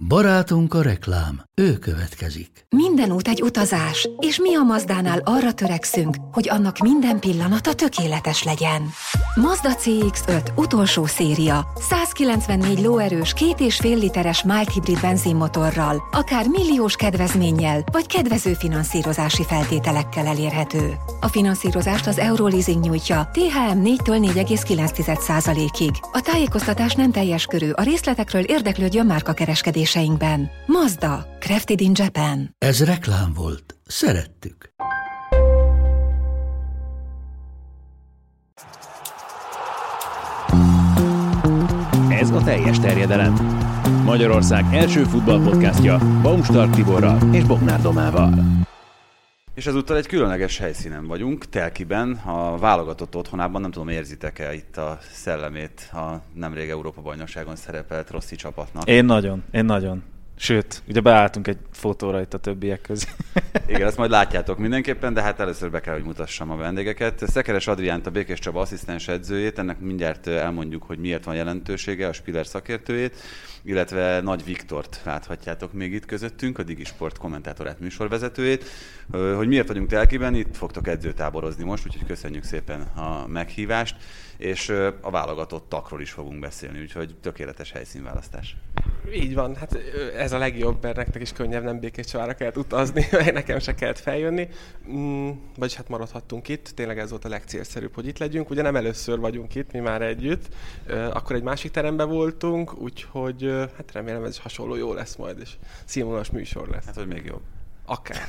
Barátunk a reklám, ő következik. Minden út egy utazás, és mi a Mazdánál arra törekszünk, hogy annak minden pillanata tökéletes legyen. Mazda CX-5 utolsó széria, 194 lóerős 2,5 literes mild hibrid benzinmotorral, akár milliós kedvezménnyel, vagy kedvező finanszírozási feltételekkel elérhető. A finanszírozást az Euroleasing nyújtja, THM 4-től 4,9%-ig. A tájékoztatás nem teljes körű, a részletekről érdeklődjön márkakereskedéseinkben. Mazda, crafted in Japan. Ez reklám volt. Szerettük. Ez a teljes terjedelem. Magyarország első futballpodcastja Baumstark Tiborral és Bognár Domával. És ezúttal egy különleges helyszínen vagyunk, Telkiben, a válogatott otthonában. Nem tudom, érzitek-e itt a szellemét a nemrég Európa-bajnokságon szerepelt Rossi csapatnak? Én nagyon. Sőt, ugye beálltunk egy fotóra itt a többiek közé. Igen, ezt majd látjátok mindenképpen, de hát először be kell, hogy mutassam a vendégeket. Szekeres Adriánt, a Békés Csaba asszisztens edzőjét, ennek mindjárt elmondjuk, hogy miért van jelentősége, a Spiller szakértőjét, illetve Nagy Viktort láthatjátok még itt közöttünk, a Digisport kommentátorát, műsorvezetőjét. Hogy miért vagyunk Telkiben, itt fogtok edzőtáborozni most, úgyhogy köszönjük szépen a meghívást, és a válogatott takról is fogunk beszélni, úgyhogy tökéletes helyszínválasztás. Így van, hát ez a legjobb, mert nektek is könnyebb, nem Békés Csavára kellett utazni, meg nekem se kellett feljönni. Vagyis hát maradhattunk itt, tényleg ez volt a legcélszerűbb, hogy itt legyünk. Ugye nem először vagyunk itt, mi már együtt, akkor egy másik teremben voltunk, úgyhogy hát remélem ez is hasonló jó lesz majd, és színvonalas műsor lesz. Hát, hogy még jobb. Akár.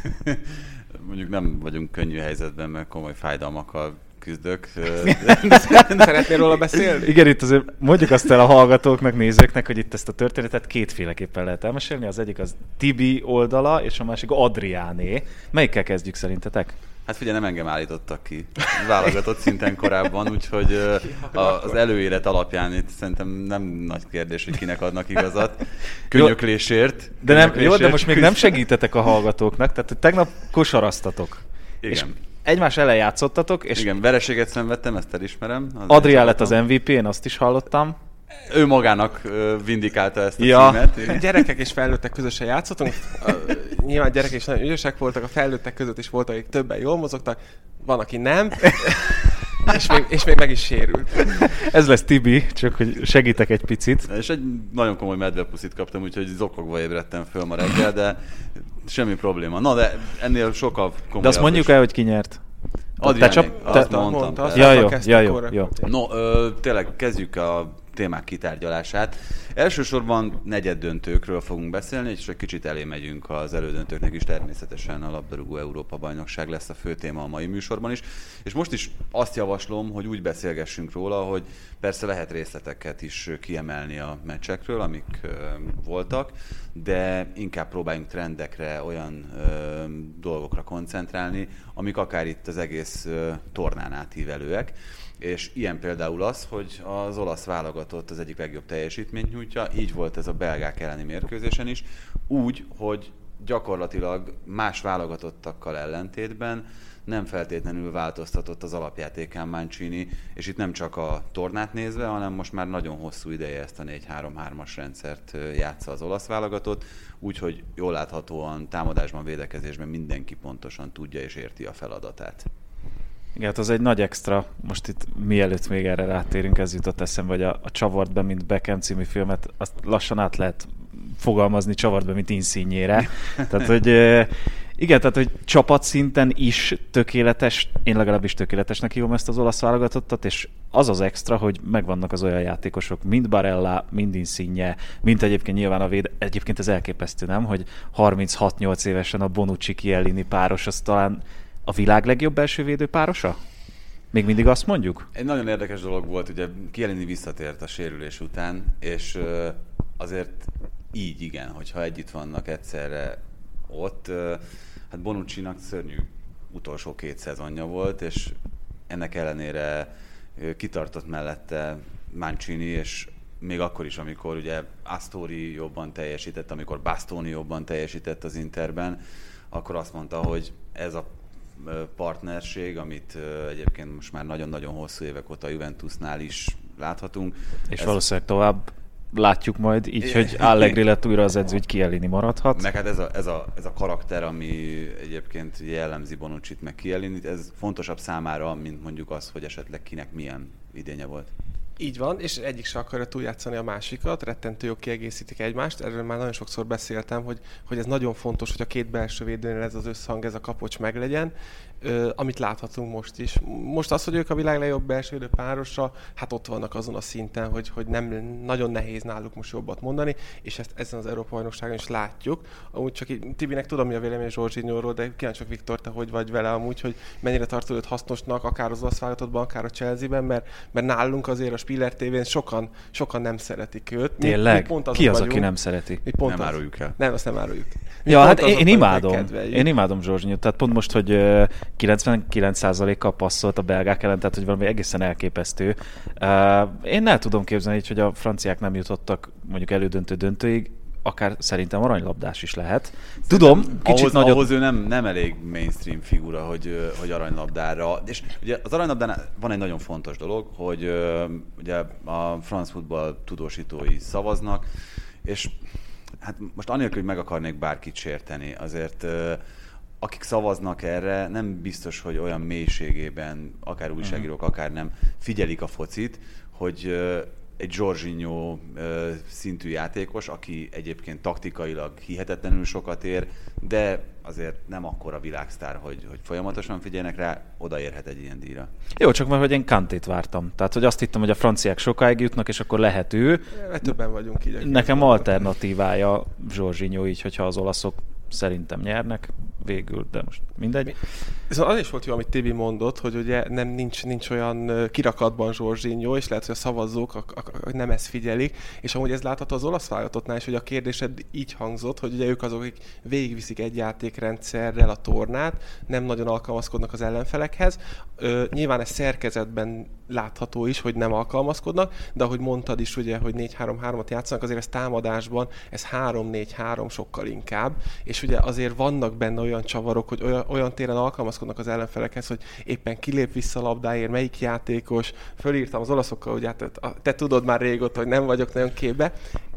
Mondjuk nem vagyunk könnyű helyzetben, mert komoly fájdalmakkal küzdök. Szeretnél róla beszélni? Igen, itt azért mondjuk azt el a hallgatóknak, nézőknek, hogy itt ezt a történetet kétféleképpen lehet elmesélni. Az egyik az Tibi oldala, és a másik Adriáné. Melyikkel kezdjük szerintetek? Hát figyelj, nem engem állítottak ki válogatott szinten korábban, úgyhogy az előélet alapján itt szerintem nem nagy kérdés, hogy kinek adnak igazat. Könyöklésért. De most még nem segítetek a hallgatóknak, tehát tegnap kosaraztatok. Igen. És egymás ellen játszottatok, és igen, vereséget szenvedtem, ezt elismerem. Adrián lett az MVP, én azt is hallottam. Ő magának vindikálta ezt a címet. Gyerekek és felnőttek közösen játszottunk. Nyilván gyerekek is nagyon ügyesek voltak, a felnőttek között is voltak, akik többen jól mozogtak, van, aki nem, és még meg is sérült. Ez lesz Tibi, csak hogy segítek egy picit. És egy nagyon komoly medvepuszit kaptam, úgyhogy zokogva ébredtem föl ma reggel, de semmi probléma. Na, de ennél sokkal komolyabb. De azt mondjuk el, hogy ki nyert. Adriánék, azt mondtam. Jó. No, tényleg kezdjük a témák kitárgyalását. Elsősorban negyeddöntőkről fogunk beszélni, és egy kicsit elé megyünk az elődöntőknek is, természetesen a labdarúgó Európa-bajnokság lesz a fő téma a mai műsorban is. És most is azt javaslom, hogy úgy beszélgessünk róla, hogy persze lehet részleteket is kiemelni a meccsekről, amik voltak, de inkább próbáljunk trendekre, olyan dolgokra koncentrálni, amik akár itt az egész tornán átívelőek. És ilyen például az, hogy az olasz válogatott az egyik legjobb teljesítményt nyújtja, így volt ez a belgák elleni mérkőzésen is, úgy, hogy gyakorlatilag más válogatottakkal ellentétben nem feltétlenül változtatott az alapjátékán Mancini, és itt nem csak a tornát nézve, hanem most már nagyon hosszú ideje ezt a 4-3-3-as rendszert játsza az olasz válogatott, úgyhogy jól láthatóan támadásban, védekezésben mindenki pontosan tudja és érti a feladatát. Igen, hát az egy nagy extra, most itt mielőtt még erre rátérünk, ez jutott eszembe, hogy a Csavart be, mint Beckham című filmet, azt lassan át lehet fogalmazni Csavart be, mint Insigne-re. Tehát, hogy igen, tehát, hogy csapatszinten is tökéletes, én legalábbis tökéletesnek hívom ezt az olasz válogatottat, és az az extra, hogy megvannak az olyan játékosok, mind Barella, mind Insigne, mint egyébként nyilván egyébként ez elképesztő, nem? Hogy 36-8 évesen a Bonucci-Chiellini páros, az talán a világ legjobb belső védő párosa? Még mindig azt mondjuk? Egy nagyon érdekes dolog volt, ugye Chiellini visszatért a sérülés után, és azért így igen, hogyha együtt vannak egyszerre ott, hát Bonuccinak szörnyű utolsó 2 szezonja volt, és ennek ellenére kitartott mellette Mancini, és még akkor is, amikor ugye Astori jobban teljesített, amikor Bastoni jobban teljesített az Interben, akkor azt mondta, hogy ez a partnerség, amit egyébként most már nagyon-nagyon hosszú évek óta a Juventusnál is láthatunk. És valószínűleg tovább. látjuk majd, így, hogy Allegri lett újra az edző, hogy Chiellini maradhat. Meg hát ez a karakter, ami egyébként jellemzi Bonucci-t, meg Chiellinit, ez fontosabb számára, mint mondjuk az, hogy esetleg kinek milyen idénye volt. Így van, és egyik se akarja túljátszani a másikat, rettentő jól kiegészítik egymást. Erről már nagyon sokszor beszéltem, hogy ez nagyon fontos, hogy a két belső védőnél ez az összhang, ez a kapocs meglegyen, amit láthatunk most is. Most az, hogy ők a világ legjobb belső védő párosa, hát ott vannak azon a szinten, hogy nem nagyon nehéz náluk most jobbat mondani, és ezt ezen az Európa-bajnokságon is látjuk. Amúgy csak így, Tibinek tudom, mi a vélemény Jorginho-ról, de kíváncsiak Viktor, te hogy vagy vele amúgy, hogy mennyire tartod őt hasznosnak, akár az olasz válogatottban, akár a Chelsea-ben, mert nálunk azért a Spiller TV-n sokan nem szeretik őt. Tényleg? Ki az, aki nem szereti? Nem áruljuk el. Nem, azt nem áruljuk. Ja, hát én imádom Jorginho. Tehát pont most, hogy 99%-kal passzolt a belgák ellen, tehát hogy valami egészen elképesztő. Én el tudom képzelni, hogy a franciák nem jutottak mondjuk elődöntőig, akár szerintem aranylabdás is lehet. Tudom, kicsit nagyobb... Ahhoz ő nem elég mainstream figura, hogy aranylabdára. És ugye az aranylabdánál van egy nagyon fontos dolog, hogy ugye a France Football tudósítói szavaznak, és hát most anélkül, hogy meg akarnék bárkit sérteni, azért akik szavaznak erre, nem biztos, hogy olyan mélységében, akár újságírók, akár nem, figyelik a focit, hogy egy Jorginho szintű játékos, aki egyébként taktikailag hihetetlenül sokat ér, de azért nem akkora világsztár, hogy folyamatosan figyelnek rá, odaérhet egy ilyen díjra. Jó, csak mert hogy én Kantét vártam. Tehát, hogy azt hittem, hogy a franciák sokáig jutnak, és akkor lehet ő. Többen vagyunk így. Nekem alternatívája Jorginho így, hogyha az olaszok szerintem nyernek végül, de most mindegy. Szóval az is volt jó, amit Tibi mondott, hogy ugye nincs olyan kirakatban Jorginho, és lehet, hogy a szavazók nem ezt figyelik, és amúgy ez látható az olasz válogatottnál is, hogy a kérdésed így hangzott, hogy ugye ők azok, akik végigviszik egy játékrendszerrel a tornát, nem nagyon alkalmazkodnak az ellenfelekhez. Nyilván ez szerkezetben látható is, hogy nem alkalmazkodnak, de ahogy mondtad is, ugye, hogy 4-3-3-at játszanak, azért ez támadásban, ez 3-4-3 sokkal inkább, és ugye azért vannak benne olyan csavarok, hogy olyan téren alkalmazkodnak az ellenfelekhez, hogy éppen kilép vissza a labdáért, melyik játékos, fölírtam az olaszokkal, hogy hát te tudod már régóta, hogy nem vagyok nagyon képbe,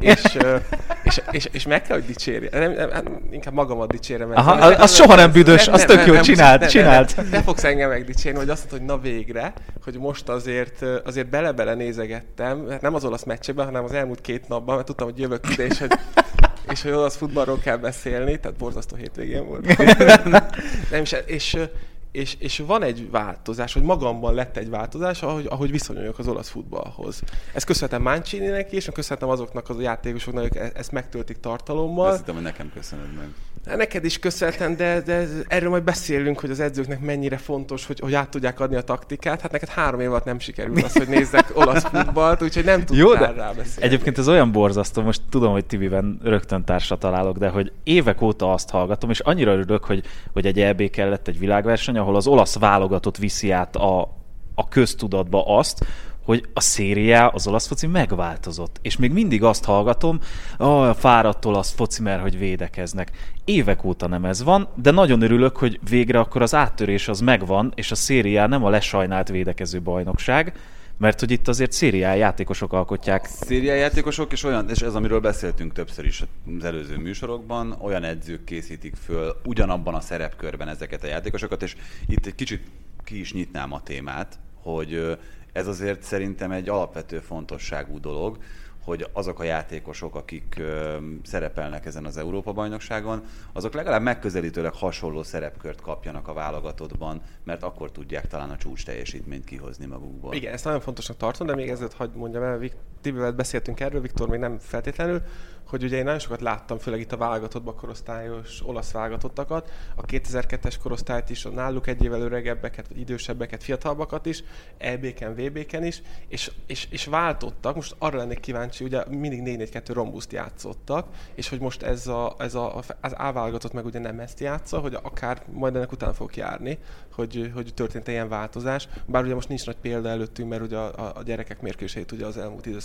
és meg kell, hogy dicsérj. Inkább magamat dicsérem. Az soha nem büdös, az tök jó, csináld. Te fogsz engem megdicsérni, hogy azt mondod, hogy na végre, hogy most azért bele-bele nézegettem, hát nem az olasz meccsekben, hanem az elmúlt 2 napban, mert tudtam, hogy jövök ide, és hogy olasz futballról kell beszélni, tehát borzasztó hétvégén volt. Nem, és van egy változás, hogy magamban lett egy változás, ahogy viszonyuljak az olasz futballhoz. Ezt köszönhetem Mancininek is, és köszönhetem azoknak az játékosoknak, akik ezt megtöltik tartalommal. Azt hittem, hogy nekem köszönöd meg. Neked is köszönhetem, de erről majd beszélünk, hogy az edzőknek mennyire fontos, hogy át tudják adni a taktikát. Hát neked 3 év alatt nem sikerült az, hogy nézzek olasz futballt, úgyhogy nem tudtál rá beszélni. Egyébként ez olyan borzasztó, most tudom, hogy Tibiben rögtön társat találok, de hogy évek óta azt hallgatom, és annyira örülök, hogy egy EB kellett egy világverseny, ahol az olasz válogatott viszi át a köztudatba azt, hogy a szériá, az olasz foci megváltozott. És még mindig azt hallgatom, a fáradt olasz foci, mert hogy védekeznek. Évek óta nem ez van, de nagyon örülök, hogy végre akkor az áttörés az megvan, és a szériá nem a lesajnált védekező bajnokság, mert hogy itt azért szériá játékosok alkotják. Szériá játékosok, és ez, amiről beszéltünk többször is az előző műsorokban, olyan edzők készítik föl ugyanabban a szerepkörben ezeket a játékosokat, és itt egy kicsit ki is nyitnám a témát, hogy ez azért szerintem egy alapvető fontosságú dolog, hogy azok a játékosok, akik szerepelnek ezen az Európa-bajnokságon, azok legalább megközelítőleg hasonló szerepkört kapjanak a válogatottban, mert akkor tudják talán a csúcs teljesítményt kihozni magukból. Igen, ezt nagyon fontosnak tartom, de még ezért hadd mondjam el, Tibivel beszéltünk erről, Viktor még nem feltétlenül, hogy ugye én nagyon sokat láttam, főleg itt a válogatottban korosztályos olasz válogatottakat, a 2002-es korosztályt is, náluk egy évvel öregebbeket, vagy idősebbeket, fiatalabbakat is, EB-ken, VB-ken is, és váltottak. Most arra lennék kíváncsi, ugye mindig 4-4-2 rombuszt játszottak, és hogy most az A-válogatott meg ugye nem ezt játsza, hogy akár majd ennek utána fog járni, hogy történt ilyen változás. Bár ugye most nincs nagy példa előttünk, mert ugye a gyerekek mérkőzéseit ugye az elmúlt időszakban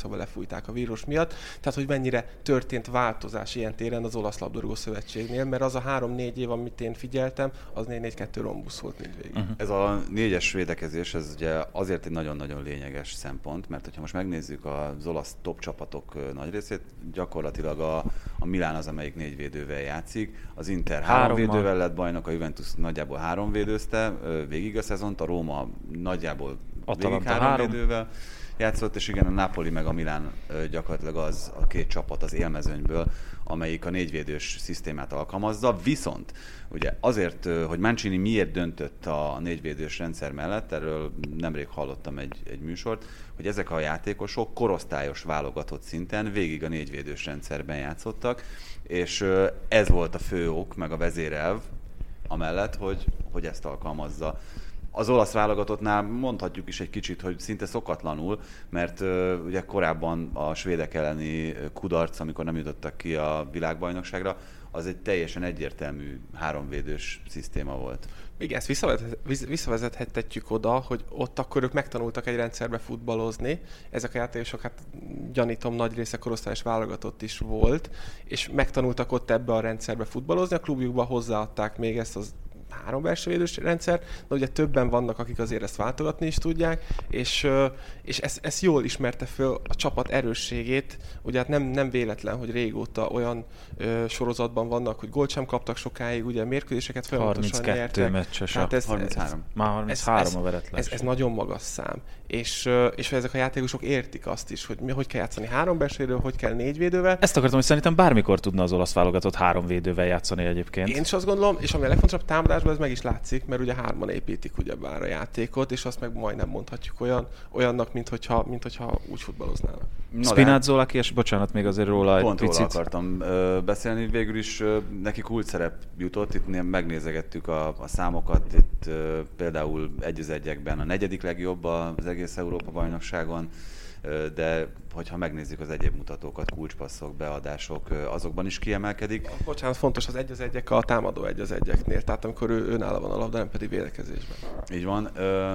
máshova lefújták a vírus miatt. Tehát, hogy mennyire történt változás ilyen téren az Olasz Labdarúgó Szövetségnél, mert az a 3-4 év, amit én figyeltem, az 4-4-2 rombusz volt mindvégig. Ez a 4-es védekezés, ez ugye azért egy nagyon-nagyon lényeges szempont, mert hogyha most megnézzük az olasz top csapatok nagy részét, gyakorlatilag a Milán az, amelyik 4 védővel játszik, az Inter 3 védővel lett bajnok, a Juventus nagyjából 3 védőzte végig a szezont, a Róma nagyjából végig 3 védővel játszott, és igen, a Napoli meg a Milán gyakorlatilag az a 2 csapat az élmezőnyből, amelyik a 4 védős szisztémát alkalmazza, viszont ugye azért, hogy Mancini miért döntött a 4 védős rendszer mellett, erről nemrég hallottam egy műsort, hogy ezek a játékosok korosztályos válogatott szinten végig a 4 védős rendszerben játszottak, és ez volt a fő ok, meg a vezérelv amellett, hogy ezt alkalmazza. Az olasz válogatottnál mondhatjuk is egy kicsit, hogy szinte szokatlanul, mert ugye korábban a svédek elleni kudarc, amikor nem jutottak ki a világbajnokságra, az egy teljesen egyértelmű 3 védős szisztéma volt. Igen, ezt visszavezethetjük oda, hogy ott akkor ők megtanultak egy rendszerbe futballozni. Ezek a játékosok, hát gyanítom, nagy része korosztályos válogatott is volt, és megtanultak ott ebbe a rendszerbe futballozni. A klubjukban hozzáadták még ezt az 3 belső védős rendszer, de ugye többen vannak, akik azért ezt váltogatni is tudják, és ezt jól ismerte föl a csapat erősségét. Ugye hát nem véletlen, hogy régóta olyan sorozatban vannak, hogy gólt sem kaptak sokáig, ugye mérkőzéseket folyamatosan nyertek. 32 meccses. Hát 33. Már 33 a veretlen. Ez nagyon magas szám. És ezek a játékosok értik azt is, hogy kell játszani 3 belső védővel, hogy kell 4 védővel. Ezt akartam, hogy szerintem bármikor tudna az olasz válogatott 3 védővel játszani egyébként. Én is azt gondolom, és ami a legfontosabb támadásban, ez meg is látszik, mert ugye 3-an építik ugyebár a játékot, és azt meg majdnem mondhatjuk olyannak, mint hogyha úgy futballoznának. Spinazzola és bocsánat, még azért róla egy pont picit. Róla akartam beszélni, végül is neki kult szerep jutott, itt megnézegettük a számokat, itt például 1-1-ekben a 4. legjobb az egész Európa-bajnokságon, de hogyha megnézzük az egyéb mutatókat, kulcspasszok, beadások, azokban is kiemelkedik. Bocsánat, fontos az 1-1-ek a támadó 1-1-eknél, tehát amikor ő nála van a labda, nem pedig védekezésben. Így van,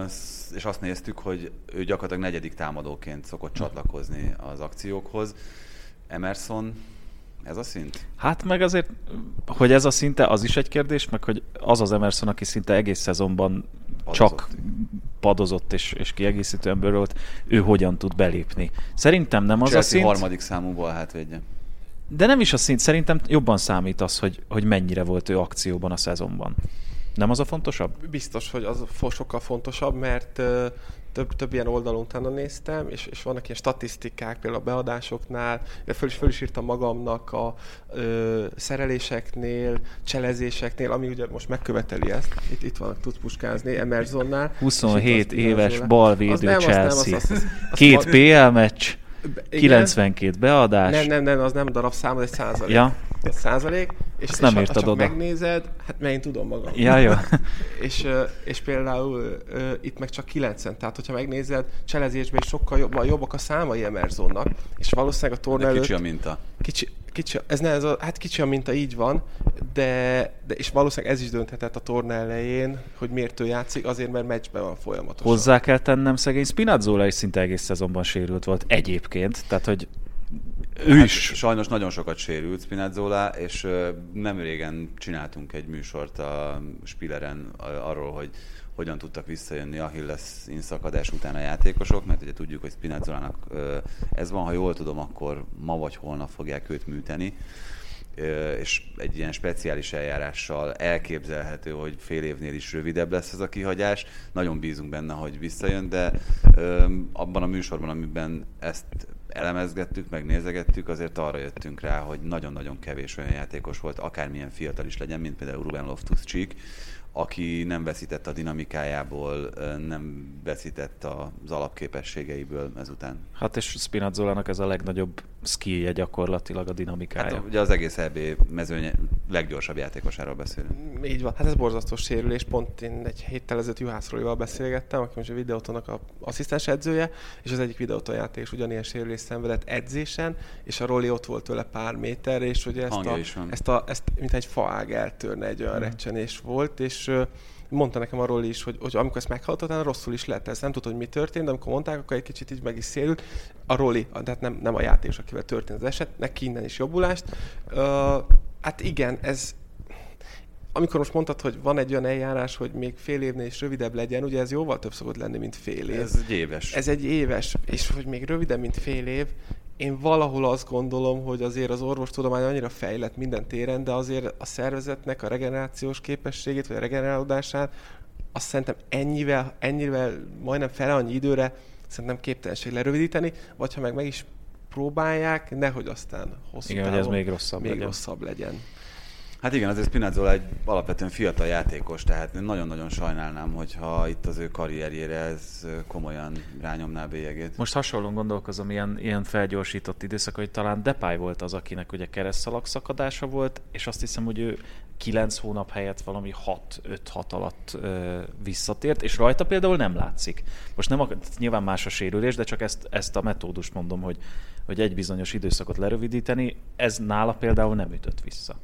és azt néztük, hogy ő gyakorlatilag 4. támadóként szokott csatlakozni az akciókhoz. Emerson, ez a szint? Hát meg azért, hogy ez a szinte, az is egy kérdés, meg hogy az az Emerson, aki szinte egész szezonban csak padozott és kiegészítően bőrölt, ő hogyan tud belépni. Szerintem nem az Chelsea a szint. harmadik számú bal hátvédje. De nem is a szint, szerintem jobban számít az, hogy mennyire volt ő akcióban a szezonban. Nem az a fontosabb? Biztos, hogy az sokkal fontosabb, mert több ilyen oldalon utána néztem, és vannak ilyen statisztikák, például a beadásoknál, de föl is írtam magamnak a szereléseknél, cselezéseknél, ami ugye most megköveteli ezt. Itt vannak, tudsz puskázni, Emersonnál. 27 éves balvédő Chelsea. 2 az PL meccs, igen. 92 beadás. Nem, az nem darabszám, az egy százalék. Ja. Egy százalék, és nem ha írtad csak oda. megnézed, hát mert én tudom magam. Ja, jó. és például itt meg csak 9-en, tehát hogyha megnézed, cselezésben is sokkal jobbak a számai Emersonnak, és valószínűleg a torna előtt... Kicsi a minta. Kicsi a minta, így van, de és valószínűleg ez is dönthetett a torna elején, hogy miért ő játszik, azért mert meccsben van folyamatosan. Hozzá kell tennem, szegény Spinazzola is szinte egész szezonban sérült volt egyébként, tehát hogy ő Hát is. sajnos nagyon sokat sérült Spinazzola, és nem régen csináltunk egy műsort a Spilleren arról, hogy hogyan tudtak visszajönni Achilles inszakadás után a játékosok, mert ugye tudjuk, hogy Spinazzolának ez van, ha jól tudom, akkor ma vagy holnap fogják őt műteni, és egy ilyen speciális eljárással elképzelhető, hogy fél évnél is rövidebb lesz ez a kihagyás. Nagyon bízunk benne, hogy visszajön, de abban a műsorban, amiben ezt elemezgettük, megnézegettük, azért arra jöttünk rá, hogy nagyon-nagyon kevés olyan játékos volt, akármilyen fiatal is legyen, mint például Ruben Loftus-Cheek, aki nem veszített a dinamikájából, nem veszített az alapképességeiből ezután. Hát és Spinazzolának ez a legnagyobb skillje gyakorlatilag a dinamikája. Hát ugye az egész EB mezőny leggyorsabb játékosáról beszélünk. Így van, hát ez borzasztó sérülés, pont én egy héttel ezelőtt Juhász Rolival beszélgettem, aki most a Videótonnak az asszisztens edzője, és az egyik Videóton játékos ugyanilyen sérülést szenvedett edzésen, és a Roli ott volt tőle pár méterre, és ugye ezt mint egy faág eltörne egy olyan recsenés volt, és és mondta nekem a Roli is, hogy amikor ezt meghallottad, rosszul is lett. Ezt nem tudod, hogy mi történt, de amikor mondták, akkor egy kicsit így meg is szélült. A Roli, tehát nem a játékos, akivel történt az eset, neki innen is jobbulást. Hát igen, ez... Amikor most mondtad, hogy van egy olyan eljárás, hogy még fél évnél is rövidebb legyen, ugye ez jóval több szokott lenni, mint fél év. Ez egy éves. Ez egy éves, és hogy még rövidebb, mint fél év, én valahol azt gondolom, hogy azért az orvostudomány annyira fejlett minden téren, de azért a szervezetnek a regenerációs képességét, vagy a regenerálódását, azt szerintem ennyivel majdnem fele annyi időre szerintem képtelenség lerövidíteni, vagy ha meg is próbálják, nehogy aztán hosszú távon ez még rosszabb legyen. Hát igen, azért Spinazzola egy alapvetően fiatal játékos, tehát én nagyon-nagyon sajnálnám, hogyha itt az ő karrierjére ez komolyan rányomná a bélyegét. Most hasonlóan gondolkozom, ilyen felgyorsított időszak, hogy talán Depay volt az, akinek ugye keresztszalag szakadása volt, és azt hiszem, hogy ő 9 hónap helyett valami 5-6 alatt visszatért, és rajta például nem látszik. Most nyilván más a sérülés, de csak ezt a metódust mondom, hogy egy bizonyos időszakot lerövidíteni, ez nála például nem ütött vissza.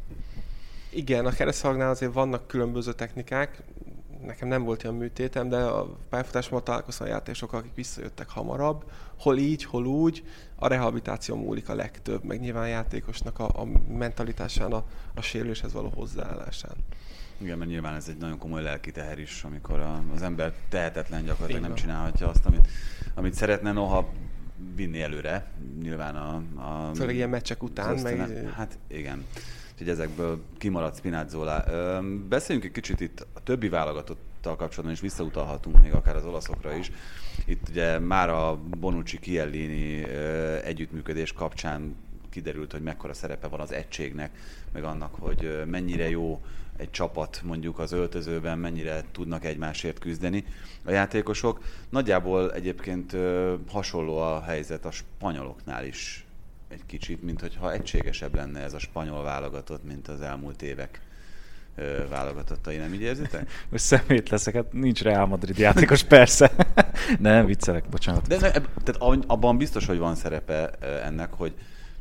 Igen, a keresztszalagnál azért vannak különböző technikák. Nekem nem volt olyan műtétem, de a pályafutásommal találkoztam a játékosokkal, akik visszajöttek hamarabb. Hol így, hol úgy. A rehabilitáció múlik a legtöbb, meg nyilván a játékosnak a mentalitásán, a sérüléshez való hozzáállásán. Igen, mert nyilván ez egy nagyon komoly lelki teher is, amikor az ember tehetetlen, gyakorlatilag nem csinálhatja azt, amit szeretne, noha vinni előre. Nyilván főleg ilyen meccsek után. Hát igen. Úgyhogy ezekből kimaradt Spinazzola. Beszéljünk egy kicsit itt a többi válogatottal kapcsolatban, és visszautalhatunk még akár az olaszokra is. Itt ugye már a Bonucci-Chiellini együttműködés kapcsán kiderült, hogy mekkora szerepe van az egységnek, meg annak, hogy mennyire jó egy csapat mondjuk az öltözőben, mennyire tudnak egymásért küzdeni a játékosok. Nagyjából egyébként hasonló a helyzet a spanyoloknál is egy kicsit, mint hogyha egységesebb lenne ez a spanyol válogatott, mint az elmúlt évek válogatottai, nem így érzitek? Most szemét leszek, hát nincs Real Madrid játékos, persze. Nem, viccelek, bocsánat. De tehát abban biztos, hogy van szerepe ennek, hogy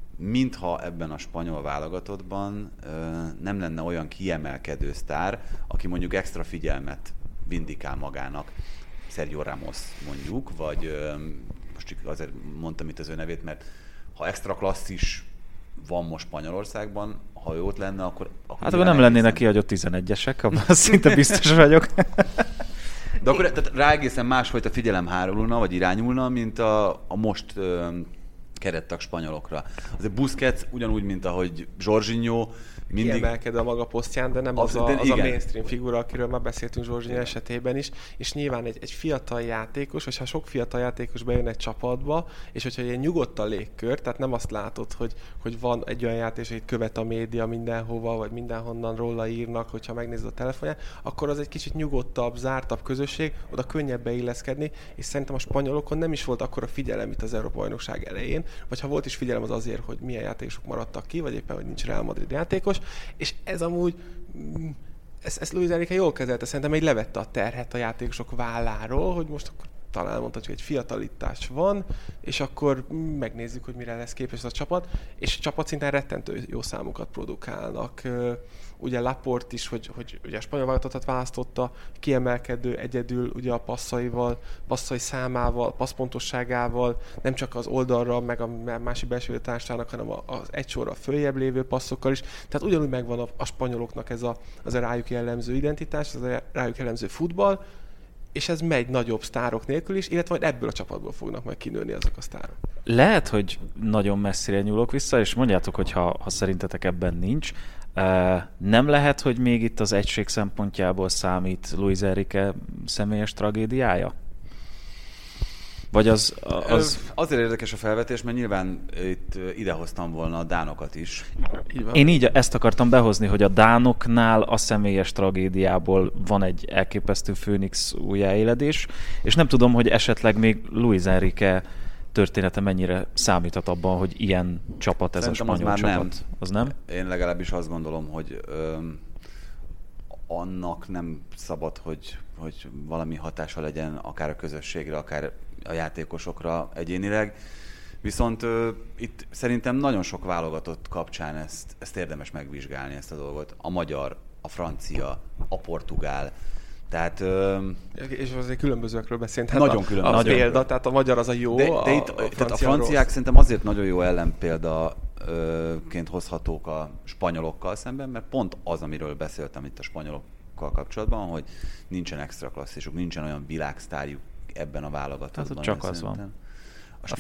mintha ebben a spanyol válogatottban nem lenne olyan kiemelkedő sztár, aki mondjuk extra figyelmet vindikál magának. Sergio Ramos mondjuk, vagy most csak azért mondtam itt az ő nevét, mert ha extra klasszis van most Spanyolországban, ha ő ott lenne, akkor hát akkor nem lennének kihagyott 11-esek, abban szinte biztos vagyok. De akkor tehát rá egészen másfajta figyelem hárulna, vagy irányulna, mint a most kerettag spanyolokra. Azért Busquets ugyanúgy, mint ahogy Jorginho, mindig kiemelked a maga posztján, de nem az a mainstream figura, akiről már beszéltünk Jorginho esetében is, és nyilván egy fiatal játékos, vagy ha sok fiatal játékos bejön egy csapatba, és hogyha ilyen nyugodt a légkör, tehát nem azt látod, hogy van egy olyan játékos, akit követ a média mindenhova, vagy mindenhonnan róla írnak, hogyha megnézed a telefonját, akkor az egy kicsit nyugodtabb, zártabb közösség, oda könnyebb beilleszkedni, és szerintem a spanyolokon nem is volt akkora figyelem itt az Európa-bajnokság elején, vagy ha volt is figyelem, az azért, hogy milyen játékosok maradtak ki, vagy éppen, hogy nincs Real Madrid játékos, és ez amúgy, ezt Luis Enrique jól kezelte, szerintem egy levette a terhet a játékosok válláról, hogy most akkor talán mondhatjuk, hogy egy fiatalítás van, és akkor megnézzük, hogy mire lesz képes a csapat, és csapatszinten rettentő jó számokat produkálnak. Ugye Laporte is, hogy ugye a spanyol válogatottat választotta, kiemelkedő egyedül ugye a passzai számával, passzpontosságával, nem csak az oldalra, meg a másik belső társának, hanem az egy sorra följebb lévő passzokkal is. Tehát ugyanúgy megvan a spanyoloknak ez a rájuk jellemző identitás, ez a rájuk jellemző futball, és ez megy nagyobb sztárok nélkül is, illetve majd ebből a csapatból fognak majd kinőni azok a sztárok. Lehet, hogy nagyon messzire nyúlok vissza, és mondjátok, hogy ha szerintetek ebben nincs. Nem lehet, hogy még itt az egység szempontjából számít Luis Enrique személyes tragédiája? Vagy az... Azért érdekes a felvetés, mert nyilván itt idehoztam volna a dánokat is. Én így ezt akartam behozni, hogy a dánoknál a személyes tragédiából van egy elképesztő Főnix újjáéledés, és nem tudom, hogy esetleg még Luis Enrique története mennyire számíthat abban, hogy ilyen csapat ez szerintem a spanyol az már csapat. Nem. Az nem? Én legalábbis azt gondolom, hogy annak nem szabad, hogy valami hatása legyen akár a közösségre, akár a játékosokra egyénileg. Viszont itt szerintem nagyon sok válogatott kapcsán ezt érdemes megvizsgálni, ezt a dolgot. A magyar, a francia, a portugál. Tehát, és azért különbözőekről beszélünk. Nagyon különböző. A példa, tehát a magyar az a jó, de itt, a a franciák szerintem azért nagyon jó ellenpéldaként hozhatók a spanyolokkal szemben, mert pont az, amiről beszéltem itt a spanyolokkal kapcsolatban, hogy nincsen extra klasszisuk, nincsen olyan világsztárjuk ebben a válogatottban. Hát csak az van. A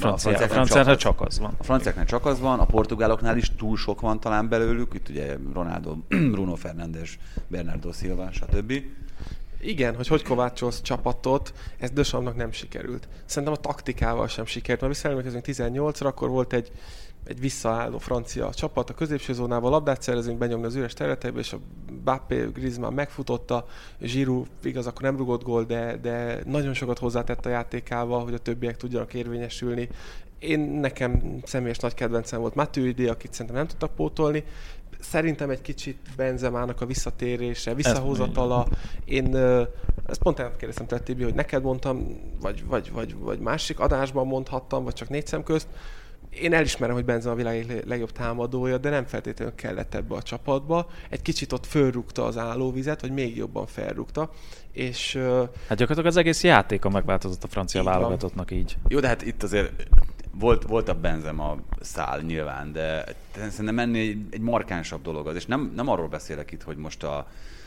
franciáknál csak az van, a portugáloknál is túl sok van talán belőlük, itt ugye Ronaldo, Bruno Fernandes, Bernardo Silva, stb. Igen, hogy kovácsolsz csapatot, ez Deschamps-nak nem sikerült. Szerintem a taktikával sem sikerült, mert visszaemlékezünk 18-ra, akkor volt egy visszaálló francia csapat a középső zónával, labdát szerezünk, benyomni az üres területeibe, és a Mbappé, Griezmann megfutotta, Giroud igaz, akkor nem rugott gól, de nagyon sokat hozzátett a játékával, hogy a többiek tudjanak érvényesülni. Nekem személyes nagy kedvencem volt Matuidi, akit szerintem nem tudtak pótolni. Szerintem egy kicsit Benzemának a visszatérése, visszahozatala. Én ezt pont elkérdeztem tőle, Tibi, hogy neked mondtam, vagy másik adásban mondhattam, vagy csak 4 szem közt. Én elismerem, hogy Benzema a világ legjobb támadója, de nem feltétlenül kellett ebbe a csapatba. Egy kicsit ott fölrúgta az állóvizet, vagy még jobban felrúgta. És, hát gyakorlatilag az egész játéka megváltozott a francia válogatottnak így. Jó, de hát itt azért volt a Benzema szál nyilván, de szerintem ennél egy markánsabb dolog az, és nem arról beszélek itt, hogy most a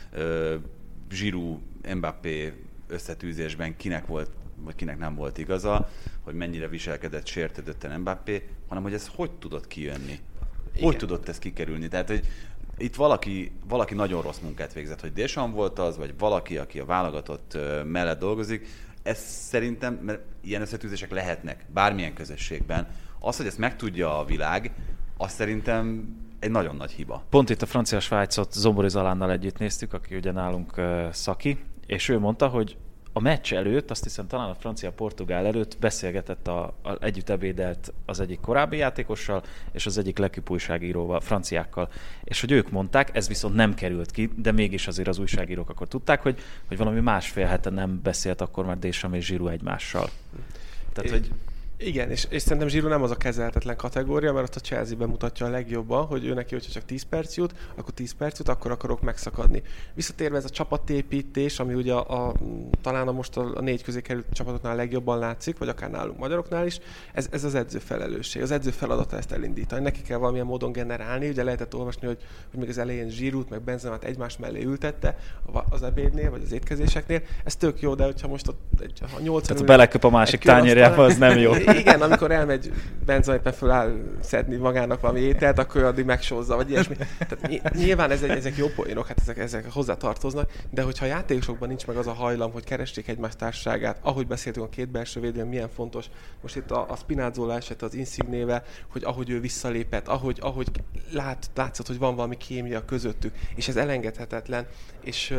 Giroud, Mbappé összetűzésben kinek volt, vagy kinek nem volt igaza, hogy mennyire viselkedett sértődötten Mbappé, hanem hogy ez hogy tudott kijönni. Igen. Hogy tudott ez kikerülni. Tehát, hogy itt valaki nagyon rossz munkát végzett, hogy Deschamps volt az, vagy valaki, aki a válogatott mellett dolgozik. Ez szerintem, mert ilyen összetűzések lehetnek bármilyen közösségben. Az, hogy ezt megtudja a világ, az szerintem egy nagyon nagy hiba. Pont itt a francia-svájcot Zombori Zalánnal együtt néztük, aki ugye nálunk szaki, és ő mondta, hogy a meccs előtt, azt hiszem talán a francia-portugál előtt beszélgetett együtt ebédelt az egyik korábbi játékossal, és az egyik legjobb újságíróval, franciákkal. És hogy ők mondták, ez viszont nem került ki, de mégis azért az újságírók akkor tudták, hogy valami másfél hete nem beszélt akkor már Deschamps és Giroud egymással. Tehát, hogy igen, és szerintem Giroud nem az a kezelhetetlen kategória, mert ott a Chelsea bemutatja a legjobban, hogy ő neki, hogyha csak 10 perc jut, akkor 10 perc jut, akkor akarok megszakadni. Visszatérve ez a csapatépítés, ami ugye talán most a 4 közé került csapatoknál legjobban látszik, vagy akár nálunk magyaroknál is, ez az edző felelősség. Az edző feladata ezt elindítani. Neki kell valamilyen módon generálni, ugye lehetett olvasni, hogy még az elején Giroud meg Benzemát egymás mellé ültette az ebédnél, vagy az étkezéseknél. Ez tök jó, de hogyha most a 8 tehát beleköp a másik tányérjába, az nem jó. Igen, amikor elmegy Benzema éppen föláll szedni magának valami ételt, akkor addig megsózza, vagy ilyesmi. Tehát nyilván ezek jó poénok, hát ezek hozzá tartoznak, de hogyha a játékosokban nincs meg az a hajlam, hogy keressék egymás társaságát, ahogy beszéltünk a 2 belső védőn, milyen fontos. Most itt a Spinazzola eset az Insignével, hogy ahogy ő visszalépett, ahogy látszott, hogy van valami kémia közöttük, és ez elengedhetetlen, és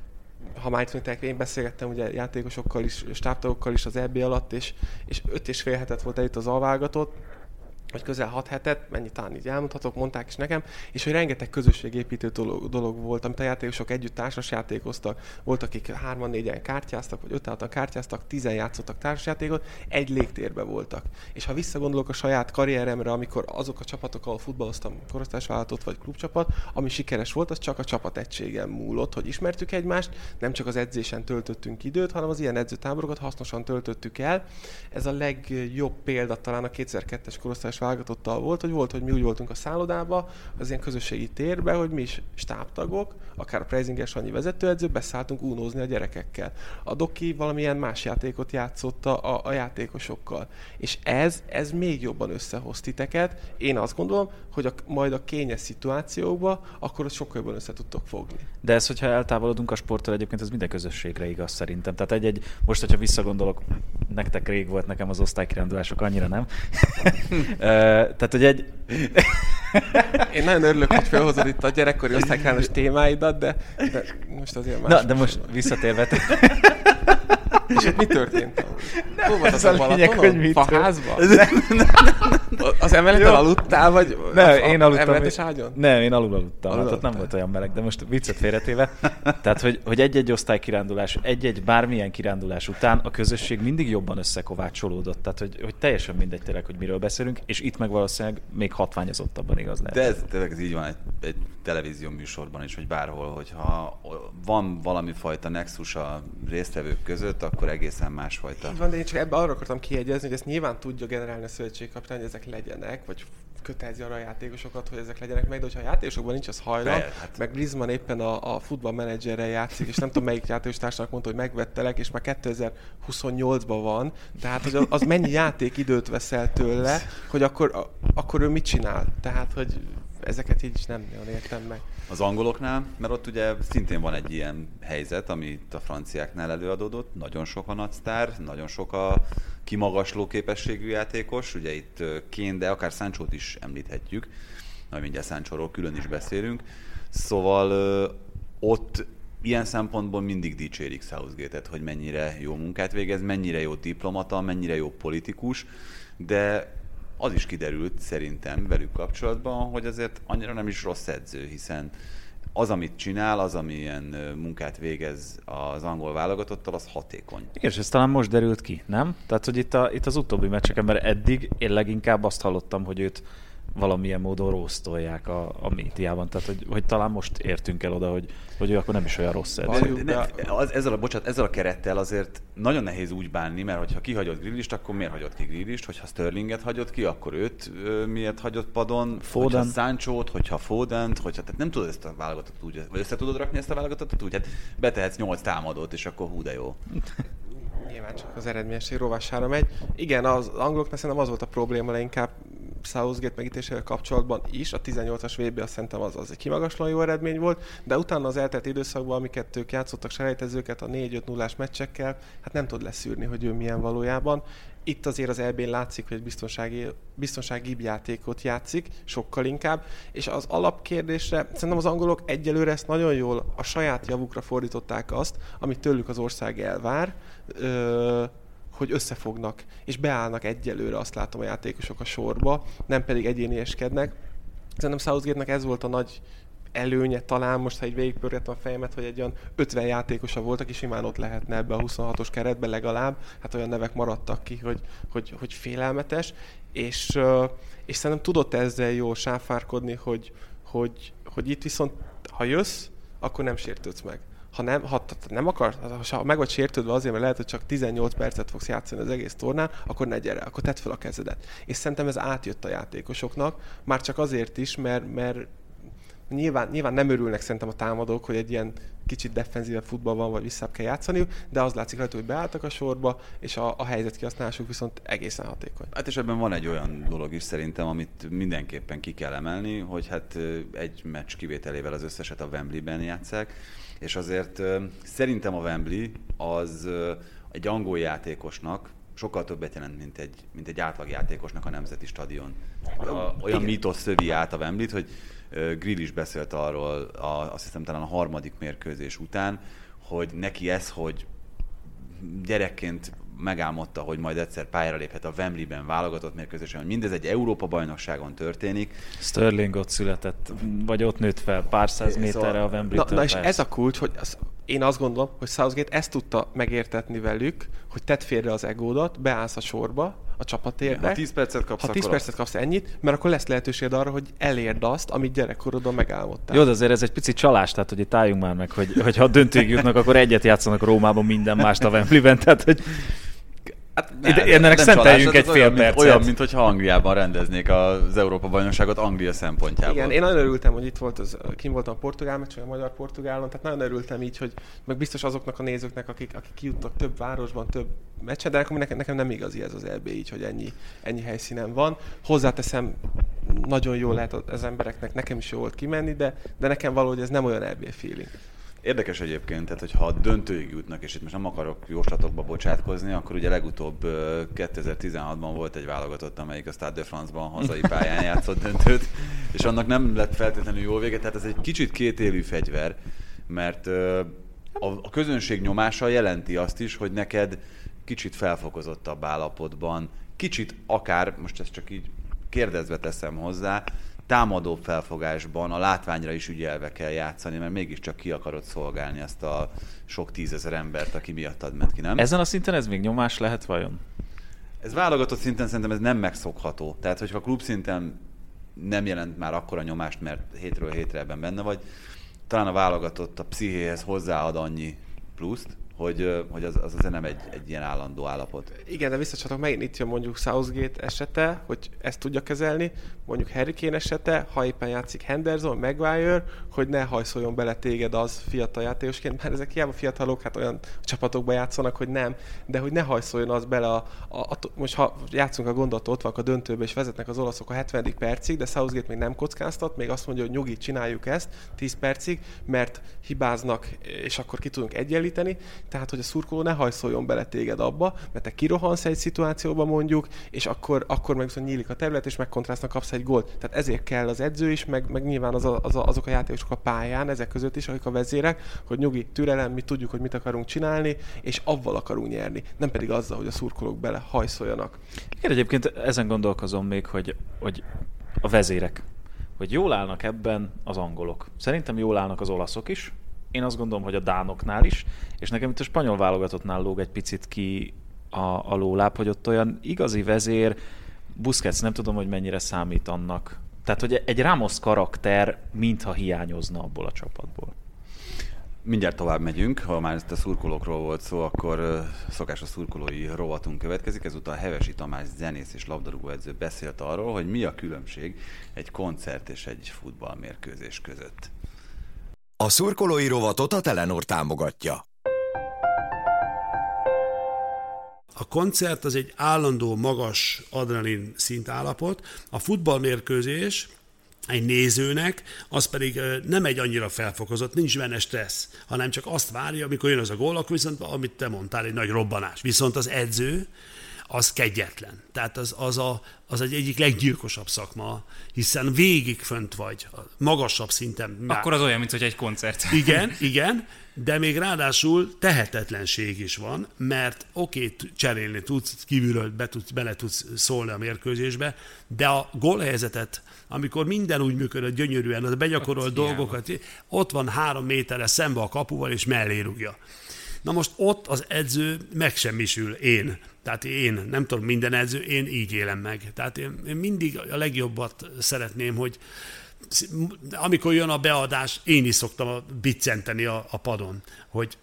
ha már itt én beszélgettem ugye játékosokkal is, stábtagokkal is az EB alatt, és 5,5 hetet volt itt az alvágatott, vagy közel 6 hetet, mennyit talán így elmondhatok, mondták is nekem, és hogy rengeteg közösségépítő dolog volt, amit a játékosok együtt társasjátékoztak, volt, akik 3-4-en kártyáztak, vagy 5-6-an kártyáztak, 10 játszottak társasjátékot, egy légtérben voltak. És ha visszagondolok a saját karrieremre, amikor azok a csapatok, ahol futballoztam, korosztályvállalatot vagy klubcsapat, ami sikeres volt, az csak a csapategységen múlott, hogy ismertük egymást, nem csak az edzésen töltöttünk időt, hanem az ilyen edzőtáborokat hasznosan töltöttük el. Ez a legjobb példa talán a 2002-es korosztályos válogatottal volt, hogy mi úgy voltunk a szállodába, az ilyen közösségi térbe, hogy mi is stábtagok, akár a Preisinger Sanyi vezetőedző, beszálltunk unózni a gyerekekkel. A Doki valamilyen más játékot játszotta a játékosokkal. És ez még jobban összehoz titeket. Én azt gondolom, hogy majd a kényes szituációkba, akkor ott sokkal jobban össze tudtok fogni. De ez, hogyha eltávolodunk a sporttól, egyébként ez minden közösségre igaz szerintem. Tehát most, hogyha visszagondolok, nektek rég volt, nekem az osztálykirándulások annyira nem. Tehát, hogy Én nagyon örülök, hogy felhozod itt a gyerekkori osztálykirándulás témáidat, de most azért más. Na, de most visszatérve. És itt mi történt? Hol ez a lényeg, hogy mi Faházban? Az emeleten aludtál, vagy én aludtam. emeletes ágyon? Nem, én aludtam, hát ott nem volt olyan meleg, de most viccet félretéve. Tehát, hogy egy-egy osztálykirándulás, egy-egy bármilyen kirándulás után a közösség mindig jobban összekovácsolódott. Tehát, hogy teljesen mindegy tényleg, hogy miről beszélünk, és itt meg valószínűleg még hatványozottabban igaz lehet. De ez tényleg így van egy televízió műsorban is, vagy bárhol, hogyha van valami fajta nexus a résztvevők között, akkor egészen másfajta. Így van, de én csak ebbe arra akartam kiegyezni, hogy ezt nyilván tudja generálni a szövetségkapitány, hogy ezek legyenek, vagy kötelezi arra a játékosokat, hogy ezek legyenek meg, de hogyha a játékosokban nincs az hajlam, meg Griezmann éppen a futballmenedzserrel játszik, és nem tudom melyik játékostársnak mondta, hogy megvettelek, és már 2028-ban van, tehát hogy az mennyi játékidőt veszel tőle, hogy akkor ő mit csinál? Tehát, hogy ezeket így is nem nagyon értem meg. Az angoloknál, mert ott ugye szintén van egy ilyen helyzet, ami itt a franciáknál előadódott, nagyon sok a nagysztár, nagyon sok a kimagasló képességű játékos, ugye itt Kane, de akár Sanchót is említhetjük, majd mindjárt Sanchóról külön is beszélünk, szóval ott ilyen szempontból mindig dicsérik Southgate-et, hogy mennyire jó munkát végez, mennyire jó diplomata, mennyire jó politikus, de az is kiderült szerintem velük kapcsolatban, hogy azért annyira nem is rossz edző, hiszen az, amit csinál, az, amilyen munkát végez az angol válogatottal, az hatékony. Igen, és ez talán most derült ki, nem? Tehát, hogy itt az utóbbi meccseken, mert eddig én leginkább azt hallottam, hogy őt valamilyen módon rossztolják a médiában. Tehát, hogy talán most értünk el oda, hogy ő akkor nem is olyan rossz edző. Ezzel a kerettel azért nagyon nehéz úgy bánni, mert hogyha kihagyod Grealist, akkor miért hagyod ki Grealist? Hogyha Sterlinget hagyod ki, akkor őt miért hagyod padon? Foden. Hogyha Sanchót, hogyha Fodent, tehát nem tudod ezt a válogatot úgy, vagy össze tudod rakni ezt a válogatot úgy, hát betehetsz 8 támadót, és akkor hú de jó. Nyilván csak az eredményesség rovására megy. Igen, az angoloknak szerintem az volt a probléma leginkább Southgate megítélésével kapcsolatban is. A 18-as VB azt szerintem az egy kimagaslóan jó eredmény volt, de utána az eltelt időszakban, amiket ők játszottak selejtezőket a 4-5-0-ás meccsekkel, hát nem tud leszűrni, hogy ő milyen valójában. Itt azért az EB-n látszik, hogy egy biztonságibb játékot játszik, sokkal inkább, és az alapkérdésre szerintem az angolok egyelőre ezt nagyon jól a saját javukra fordították azt, amit tőlük az ország elvár, hogy összefognak, és beállnak egyelőre, azt látom a játékosok a sorba, nem pedig egyénieskednek. Szerintem Southgate-nek ez volt a nagy előnye talán, most ha így végigpörgettem a fejemet, hogy egy olyan 50 játékosa volt, aki simán ott lehetne ebbe a 26-os keretbe legalább, hát olyan nevek maradtak ki, hogy félelmetes, és szerintem tudott ezzel jól sáfárkodni, hogy itt viszont, ha jössz, akkor nem sértődsz meg. Ha meg vagy sértődve azért, mert lehet, hogy csak 18 percet fogsz játszani az egész tornán, akkor ne gyere, akkor tedd fel a kezedet. És szerintem ez átjött a játékosoknak, már csak azért is, mert nyilván nem örülnek szerintem a támadók, hogy egy ilyen kicsit defenzívebb futball van, vagy visszább kell játszaniuk, de az látszik rajta, hogy beálltak a sorba, és a helyzet kihasználásuk viszont egészen hatékony. Hát és ebben van egy olyan dolog is szerintem, amit mindenképpen ki kell emelni, hogy hát egy meccs kivételével az összeset a Wembleyben játsszák, és azért szerintem a Wembley az egy angol játékosnak sokkal többet jelent, mint egy átlagjátékosnak a nemzeti stadion. Olyan mítosz szövi át a Wembleyt, hogy Grealish beszélt arról, azt hiszem talán a harmadik mérkőzés után, hogy neki ez, hogy gyerekként megálmodta, hogy majd egyszer pályára léphet a Wembleyben válogatott mérkőzésen, hogy mindez egy Európa-bajnokságon történik. Sterling ott született, vagy ott nőtt fel pár száz méterre a Wembley-től. Na és ez a kulcs, hogy én azt gondolom, hogy Southgate ezt tudta megértetni velük, hogy tedd félre az egódat, beállsz a sorba, a csapatérbe. Ha 10 percet kapsz ennyit, mert akkor lesz lehetőséged arra, hogy elérd azt, amit gyerekkorodban megálmodtál. Jó, de azért ez egy pici csalás, tehát hogy itt álljunk már meg, hogy ha döntőig jutnak, akkor egyet játszanak Rómában, minden mást a Wembleyben, tehát hogy ennek szenteljünk egy fél percet. Olyan, mintha Angliában rendeznék az Európa-bajnokságot Anglia szempontjából. Igen, én nagyon örültem, hogy itt volt kim voltam a portugál meccs, vagy a magyar-portugálon, tehát nagyon örültem így, hogy meg biztos azoknak a nézőknek, akik kijutnak több városban, több meccsen, de nekem nem igazi ez az EB így, hogy ennyi helyszínen van. Hozzáteszem, nagyon jó lehet az embereknek, nekem is jó volt kimenni, de nekem valahogy ez nem olyan EB feeling. Érdekes egyébként, tehát hogyha a döntőig jutnak, és itt most nem akarok jóslatokba bocsátkozni, akkor ugye legutóbb 2016-ban volt egy válogatott, amelyik a Stade de France-ban hazai pályán játszott döntőt, és annak nem lett feltétlenül jó vége, tehát ez egy kicsit kétélű fegyver, mert a közönség nyomása jelenti azt is, hogy neked kicsit felfokozottabb állapotban, kicsit akár, most ezt csak így kérdezve teszem hozzá, támadóbb felfogásban, a látványra is ügyelve kell játszani, mert mégiscsak ki akarod szolgálni ezt a sok tízezer embert, aki miattad ment ki, nem? Ezen a szinten ez még nyomás lehet vajon? Ez válogatott szinten szerintem ez nem megszokható. Tehát, hogyha klub szinten nem jelent már akkora nyomást, mert hétről hétre ebben benne vagy, talán a válogatott a pszichéhez hozzáad annyi pluszt, hogy az azért nem egy ilyen állandó állapot. Igen, de visszacsatok, megint itt jön mondjuk Southgate esete, hogy ezt tudja kezelni, mondjuk Harry Kane esete, ha éppen játszik Henderson, Maguire, hogy ne hajszoljon bele téged az fiatal játékosként, mert ezek hiába fiatalok, hát olyan csapatokban játszanak, hogy nem, de hogy ne hajszoljon az bele most ha játszunk a gondot, ott vannak a döntőbe, és vezetnek az olaszok a 70. percig, de Southgate még nem kockáztat, még azt mondja, hogy nyugi, csináljuk ezt 10 percig, mert hibáznak, és akkor ki tudunk egyenlíteni. Tehát, hogy a szurkoló ne hajszoljon bele téged abba, mert te kirohansz egy szituációba mondjuk, és akkor meg viszont nyílik a terület, és megkontrasztnak kapsz egy gólt. Tehát ezért kell az edző is, meg nyilván azok a játékosok a pályán, ezek között is, akik a vezérek, hogy nyugi, türelem, mi tudjuk, hogy mit akarunk csinálni, és avval akarunk nyerni. Nem pedig azzal, hogy a szurkolók bele hajszoljanak. Igen, egyébként ezen gondolkozom még, hogy a vezérek, hogy jól állnak ebben az angolok. Szerintem jól állnak az olaszok is. Én azt gondolom, hogy a dánoknál is, és nekem itt a spanyol válogatottnál lóg egy picit ki a lóláb, hogy ott olyan igazi vezér, Busquets nem tudom, hogy mennyire számít annak. Tehát, hogy egy Ramos karakter mintha hiányozna abból a csapatból. Mindjárt tovább megyünk, ha már ezt a szurkolókról volt szó, akkor szokásos szurkolói rovatunk következik. Ezúttal Hevesi Tamás zenész és labdarúgóedző beszélt arról, hogy mi a különbség egy koncert és egy futballmérkőzés között. A szurkolói rovatot a Telenor támogatja. A koncert az egy állandó magas adrenalin szintállapot, a futballmérkőzés egy nézőnek, az pedig nem egy annyira felfokozott, nincs benne stressz, hanem csak azt várja, amikor jön az a gól, akkor viszont, amit te mondtál, egy nagy robbanás. Viszont az edző, az kegyetlen. Tehát az egy egyik leggyilkosabb szakma, hiszen végig fönt vagy, magasabb szinten. Akkor az olyan, mint hogy egy koncert. Igen, de még ráadásul tehetetlenség is van, mert cserélni tudsz, kívülről bele tudsz szólni a mérkőzésbe, de a gólhelyzetet, amikor minden úgy működött gyönyörűen, az begyakorolt dolgokat, ott van 3 méterre szembe a kapuval, és mellé rúgja. Na most ott az edző megsemmisül, Tehát én, nem tudom minden edző, én így élem meg. Tehát én mindig a legjobbat szeretném, hogy amikor jön a beadás, én is szoktam biccenteni a padon, hogy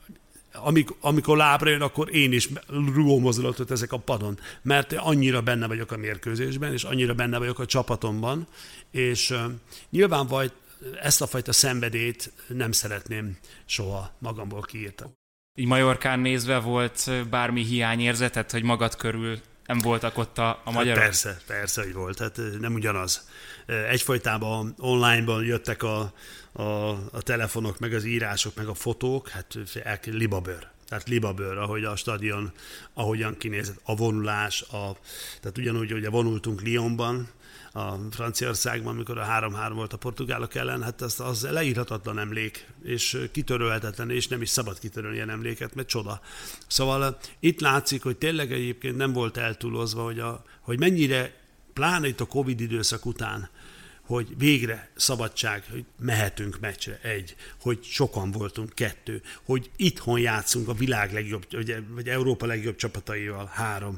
amikor lábra jön, akkor én is rugómozdulatot ezek a padon, mert annyira benne vagyok a mérkőzésben, és annyira benne vagyok a csapatomban, és nyilván ezt a fajta szenvedélyt nem szeretném soha magamból kiírtani. Így Majorkán nézve volt bármi hiányérzetet, hogy magad körül nem voltak ott a magyarok? Persze, hogy volt. Hát nem ugyanaz. Egyfolytában online-ban jöttek a telefonok, meg az írások, meg a fotók, hát libabőr. Tehát libabőr, ahogy a stadion, ahogyan kinézett, a vonulás, tehát ugyanúgy, hogy vonultunk Lyonban, a Franciaországban, amikor a 3-3 volt a portugálok ellen, hát az leírhatatlan emlék, és kitörölhetetlen, és nem is szabad kitörölni ilyen emléket, mert csoda. Szóval itt látszik, hogy tényleg egyébként nem volt eltúlozva, hogy mennyire, pláne itt a Covid időszak után, hogy végre szabadság, hogy mehetünk meccsre, hogy sokan voltunk, 2, hogy itthon játszunk a világ legjobb, vagy Európa legjobb csapataival, 3,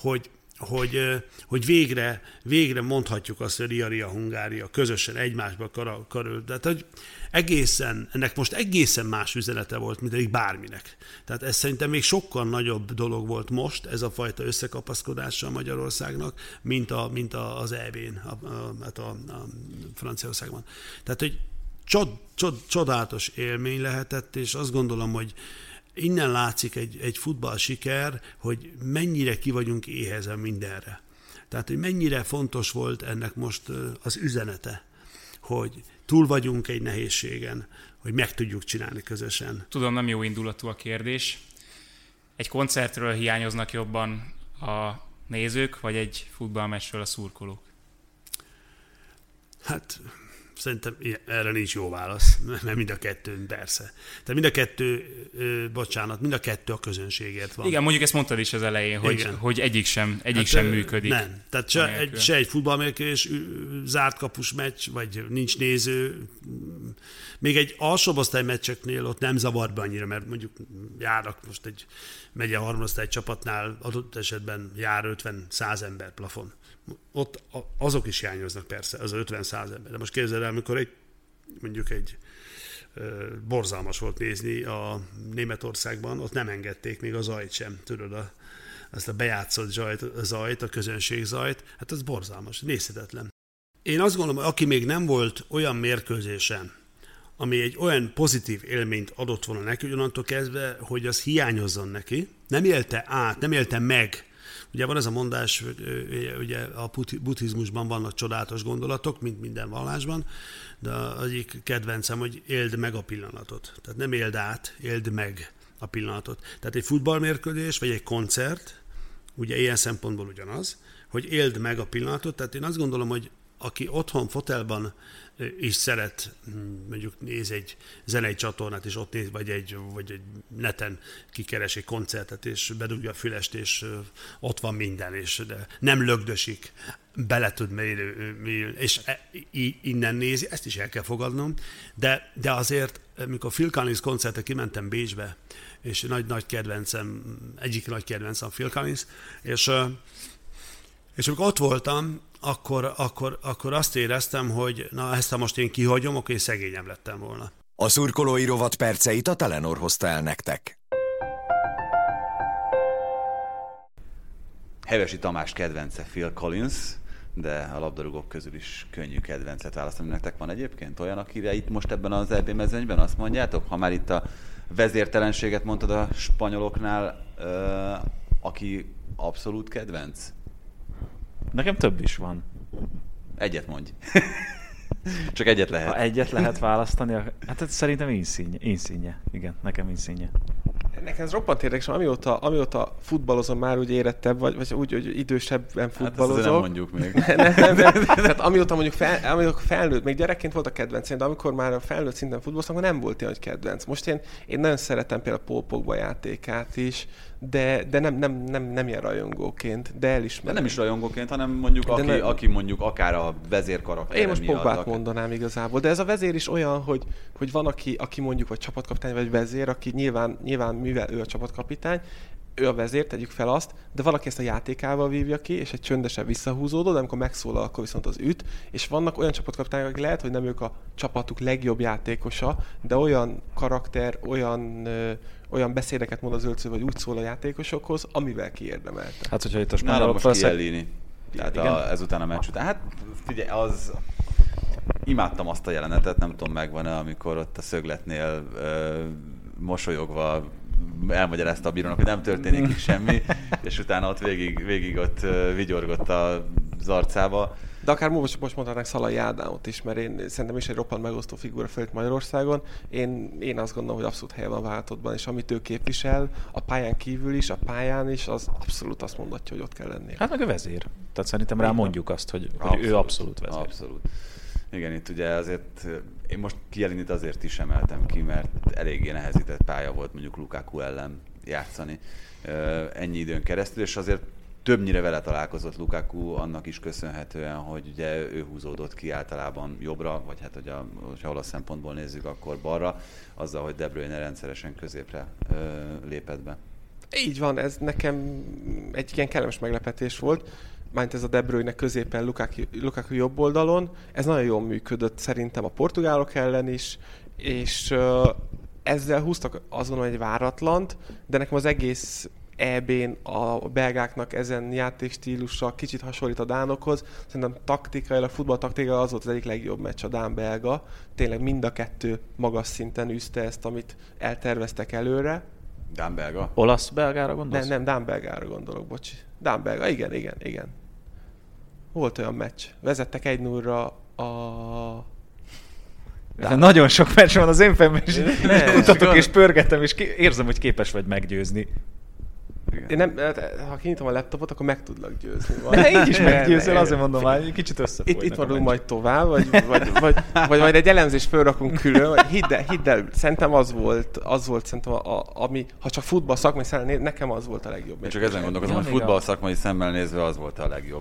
hogy végre mondhatjuk azt, hogy Ria, Hungária közösen egymásba karol. Tehát, hogy ennek most egészen más üzenete volt, mint eddig bárminek. Tehát ez szerintem még sokkal nagyobb dolog volt most, ez a fajta összekapaszkodása a Magyarországnak, mint az EB-n, a Franciaországban. Tehát, hogy csodálatos élmény lehetett, és azt gondolom, hogy innen látszik egy futball siker, hogy mennyire ki vagyunk éhezen mindenre. Tehát, hogy mennyire fontos volt ennek most az üzenete, hogy túl vagyunk egy nehézségen, hogy meg tudjuk csinálni közösen. Tudom, nem jó indulatú a kérdés. Egy koncertről hiányoznak jobban a nézők, vagy egy futballmeccsről a szurkolók? Hát Szerintem erre nincs jó válasz, mert mind a kettő, persze. Tehát mind a kettő a közönségért van. Igen, mondjuk ezt mondtad is az elején, hogy egyik sem működik. Nem, tehát se egy futballmérkőzés, zárt kapus meccs, vagy nincs néző. Még egy alsóbb-osztály meccseknél ott nem zavar be annyira, mert mondjuk járnak most egy megye harmadosztály csapatnál, adott esetben jár 50-100 ember plafon. Ott azok is hiányoznak persze, az 50-100 ember. De most képzeld el, amikor mondjuk egy borzalmas volt nézni a Németországban, ott nem engedték még a zajt sem, tudod, azt a bejátszott zajt, a közönség zajt, hát az borzalmas, nézhetetlen. Én azt gondolom, hogy aki még nem volt olyan mérkőzésen, ami egy olyan pozitív élményt adott volna neki, hogy onnantól kezdve, hogy az hiányozzon neki, nem élte át, nem élte meg. Ugye van ez a mondás, ugye a buddhizmusban vannak csodálatos gondolatok, mint minden vallásban, de az egyik kedvencem, hogy éld meg a pillanatot. Tehát nem éld át, éld meg a pillanatot. Tehát egy futballmérkőzés, vagy egy koncert, ugye ilyen szempontból ugyanaz, hogy éld meg a pillanatot. Tehát én azt gondolom, hogy aki otthon fotelban is szeret, mondjuk néz egy zenei csatornát, és ott néz, vagy egy neten kikeres egy koncertet, és bedugja a fülest, és ott van minden, és de nem lögdösik, bele tud mélyülni, és innen nézi, ezt is el kell fogadnom, de azért, amikor Phil Collins koncertre kimentem Bécsbe, és nagy kedvencem, egyik nagy kedvencem Phil Collins, és amikor ott voltam, akkor azt éreztem, hogy na ezt ha most én kihagyom, akkor én szegényebb lettem volna. A szurkolói rovat perceit a Telenor hozta el nektek. Hevesi Tamás kedvence Phil Collins, de a labdarúgók közül is könnyű kedvencet választani. Nektek van egyébként olyan, akire itt most ebben az EB mezőnyben azt mondjátok, ha már itt a vezértelenséget mondtad a spanyoloknál, aki abszolút kedvenc? Nekem több is van. Egyet mondj. Csak egyet lehet. Ha egyet lehet választani, hát szerintem Insigne. Igen, nekem Insigne. Nekem ez roppant érdekes, amióta futballozom már úgy érettebb, vagy úgy, hogy idősebben futballozom. Hát nem mondjuk még. nem. Tehát amióta mondjuk felnőtt, még gyerekként volt a kedvencem, de amikor már a felnőtt szinten futballoztam, akkor nem volt ilyen, hogy kedvenc. Most én nagyon szeretem például Paul Pogba játékát is, de nem ilyen rajongóként, de elismerem. De nem is rajongóként, hanem mondjuk aki mondjuk akár a vezérkarakter. Én most Pogbát mondanám igazából, de ez a vezér is olyan, hogy van aki mondjuk vagy csapatkapitány, vagy vezér, aki nyilván mivel ő a csapatkapitány, ő a vezér, tegyük fel azt, de valaki ezt a játékával vívja ki, és egy csöndesen visszahúzódó, de amikor megszólal, akkor viszont az üt, és vannak olyan csapatkapitányok, akik lehet, hogy nem ők a csapatuk legjobb játékosa, de olyan karakter, olyan beszédeket mond az öltöző, vagy úgy szól a játékosokhoz, amivel kiérdemelte. Hát, hogyha itt a spanyolok most Chiellini. Tehát ezután a meccs után. Hát figyelj, imádtam azt a jelenetet, nem tudom megvan-e, amikor ott a szögletnél mosolyogva elmagyarázta a bírónak, hogy nem történik itt semmi, és utána ott végig ott vigyorgott az arcába. De akár most mondhatnánk Szalai Ádámot is, mert én szerintem is egy roppant megosztó figura fel itt Magyarországon. Én azt gondolom, hogy abszolút helye van a válogatottban, és amit ő képvisel, a pályán kívül is, a pályán is, az abszolút azt mondatja, hogy ott kell lennie. Hát meg a vezér. Tehát szerintem rá mondjuk azt, hogy ő abszolút vezér. Abszolút. Igen, itt ugye azért, én most Chiellinit azért is emeltem ki, mert eléggé nehezített pálya volt mondjuk Lukaku ellen játszani ennyi időn keresztül, és azért többnyire vele találkozott Lukaku, annak is köszönhetően, hogy ugye ő húzódott ki általában jobbra, vagy hát hogyha olasz szempontból nézzük, akkor balra, azzal, hogy De Bruyne rendszeresen középre lépett be. Így van, ez nekem egy ilyen kellemes meglepetés volt. Mármint ez a De Bruyne középen, Lukaku jobb oldalon. Ez nagyon jól működött szerintem a portugálok ellen is, és ezzel húztak azon egy váratlant, de nekem az egész EB-n a belgáknak ezen játékstílusa kicsit hasonlít a dánokhoz. Szerintem futballtaktikailag az volt az egyik legjobb meccs a dán-belga. Tényleg mind a kettő magas szinten űzte ezt, amit elterveztek előre. Dán-belga? Olasz-belgára gondolsz? Nem, dán-belgára gondolok, bocsi. Dán-belga, igen. Volt olyan meccs. Vezettek 1-0-ra a... Nagyon sok meccs van az én fejemben, és kutatok és pörgetem, és érzem, hogy képes vagy meggyőzni. Én nem, ha kinyitom a laptopot, akkor meg tudlak győzni. De így is meggyőzöl, azért mondom, hogy kicsit összefolynak. Itt maradunk majd tovább, vagy majd egy elemzést felrakunk külön. Hidd el, szerintem az volt szerintem, ami, ha csak futball szakmai szemmel néz, nekem az volt a legjobb. Én csak ezen gondolkozom, hogy futball szakmai szemmel nézve az volt a legjobb,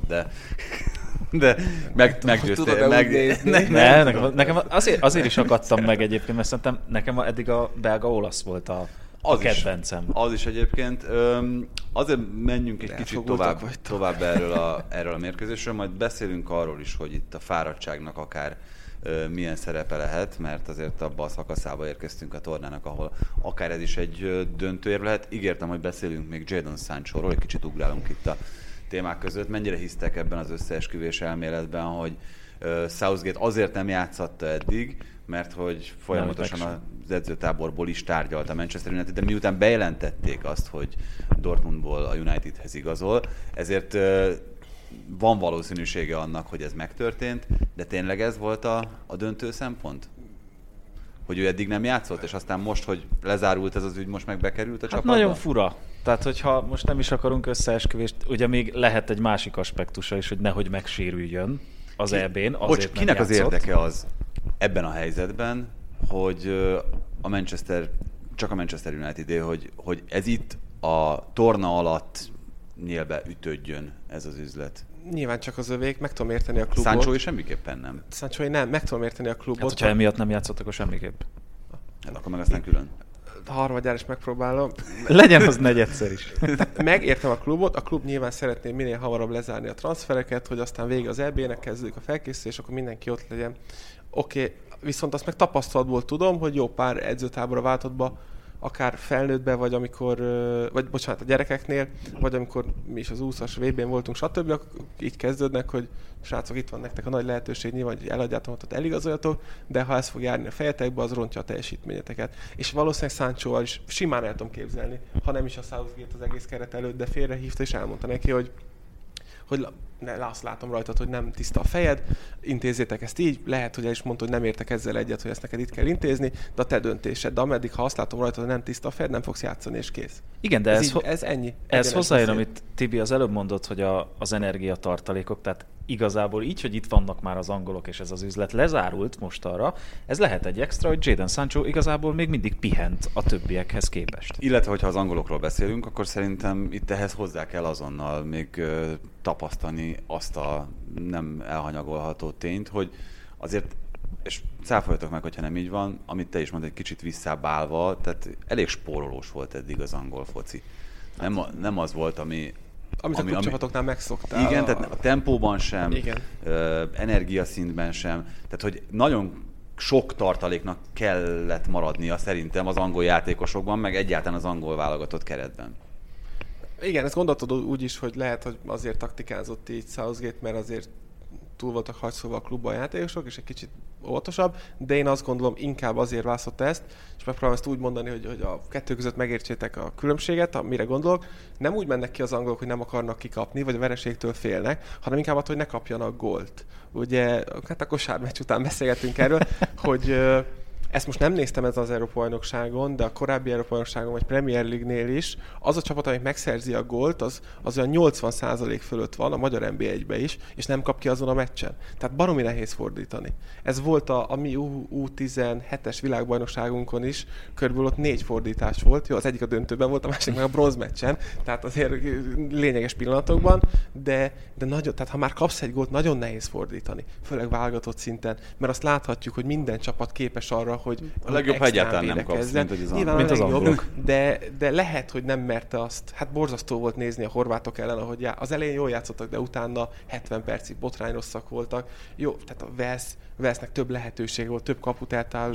de meggyőztél. Nekem azért is akadtam meg egyébként, mert szerintem nekem eddig a belga-olasz volt a kedvencem. Az is egyébként. Azért menjünk egy kicsit tovább erről a mérkőzésről, majd beszélünk arról is, hogy itt a fáradtságnak akár milyen szerepe lehet, mert azért abba a szakaszába érkeztünk a tornának, ahol akár ez is egy döntőérv lehet. Ígértem, hogy beszélünk még Jadon Sanchoról, egy kicsit ugrálunk itt a témák között. Mennyire hisztek ebben az összeesküvés elméletben, hogy Southgate azért nem játszatta eddig, mert hogy folyamatosan az edzőtáborból is tárgyalt a Manchester United, de miután bejelentették azt, hogy Dortmundból a Unitedhez igazol, ezért van valószínűsége annak, hogy ez megtörtént, de tényleg ez volt a döntő szempont? Hogy ő eddig nem játszott, és aztán most, hogy lezárult ez az ügy, most meg bekerült a csapatba? Nagyon fura. Tehát, hogyha most nem is akarunk összeesküvést, ugye még lehet egy másik aspektusa is, hogy nehogy megsérüljön az EB-n. Bocs, kinek az érdeke az ebben a helyzetben, hogy csak a Manchester United-é, hogy ez itt a torna alatt nyílbe ütődjön ez az üzlet? Nyilván csak az övék, meg tudom érteni a klubot. Sancho semmiképpen nem. Sancho nem, meg tudom érteni a klubot. Hát, hogyha emiatt nem játszott, akkor semmiképp. Hát akkor meg aztán külön. Harmadjára is megpróbálom. Legyen az negyedszer is. Megértem a klubot, a klub nyilván szeretné minél hamarabb lezárni a transfereket, hogy aztán vége az EB-nek, kezdődik a felkészülés, akkor mindenki ott legyen. Oké, viszont azt meg tapasztalatból tudom, hogy jó pár edzőtáborra váltottba, akár felnőttbe, vagy amikor, a gyerekeknél, vagy amikor mi is az 20-as VB-n voltunk, stb. Így kezdődnek, hogy srácok, itt van nektek a nagy lehetőség, nyilván, hogy eladjátok, hogy eligazoljatok, de ha ez fog járni a fejetekbe, az rontja a teljesítményeteket. És valószínűleg Sanchoval is simán el tudom képzelni, ha nem is a Southgate az egész keret előtt, de félrehívta és elmondta neki, hogy azt látom rajtad, hogy nem tiszta a fejed, intézzétek ezt így, lehet, hogy el is mondta, hogy nem értek ezzel egyet, hogy ezt neked itt kell intézni, de a te döntésed, de ameddig, ha azt látom rajtad, hogy nem tiszta a fejed, nem fogsz játszani, és kész. Igen, de ez ennyi. Ez hozzájön, amit Tibi az előbb mondott, hogy az energiatartalékok, tehát igazából így, hogy itt vannak már az angolok, és ez az üzlet lezárult most arra, ez lehet egy extra, hogy Jadon Sancho igazából még mindig pihent a többiekhez képest. Illetve, hogyha az angolokról beszélünk, akkor szerintem itt ehhez hozzá kell azonnal még tapasztani azt a nem elhanyagolható tényt, hogy azért, és cáfoljatok meg, hogyha nem így van, amit te is mondtad, egy kicsit visszábbálva, tehát elég spórolós volt eddig az angol foci. Nem az volt, amit a klubcsapatoknál megszoktál. Igen, tehát a tempóban sem, energiaszintben sem. Tehát, hogy nagyon sok tartaléknak kellett maradnia szerintem az angol játékosokban, meg egyáltalán az angol válogatott keretben. Igen, ezt gondoltad úgy is, hogy lehet, hogy azért taktikázott így Southgate, mert azért túl voltak hajszolva a klubban a játékosok, és egy kicsit óvatosabb, de én azt gondolom, inkább azért választotta ezt, és megpróbálom ezt úgy mondani, hogy a kettő között megértsétek a különbséget, mire gondolok. Nem úgy mennek ki az angolok, hogy nem akarnak kikapni, vagy a vereségtől félnek, hanem inkább attól, hogy ne kapjanak gólt. Ugye, hát a kosármeccs után beszélgetünk erről, hogy ezt most nem néztem ezen az Európa-bajnokságon, de a korábbi Európa-bajnokságon vagy Premier League-nél is az a csapat, amelyik megszerzi a gólt, az olyan 80% fölött van a magyar NB1-be is, és nem kap ki azon a meccsen. Tehát baromi nehéz fordítani. Ez volt a mi U17-es világbajnokságunkon is, körülbelül ott 4 fordítás volt. Jó, az egyik a döntőben volt, a másik meg a bronzmeccsen, tehát azért lényeges pillanatokban, de nagyon, tehát ha már kapsz egy gólt, nagyon nehéz fordítani, főleg válogatott szinten, mert azt láthatjuk, hogy minden csapat képes arra, hogy a legjobb, ha egyáltalán nem kapsz, mint az angolok. De lehet, hogy nem merte azt. Hát borzasztó volt nézni a horvátok ellen, ahogy az elején jól játszottak, de utána 70 percig botrányrosszak voltak. Jó, tehát a Velsznek több lehetőség volt, több kaput eltáll,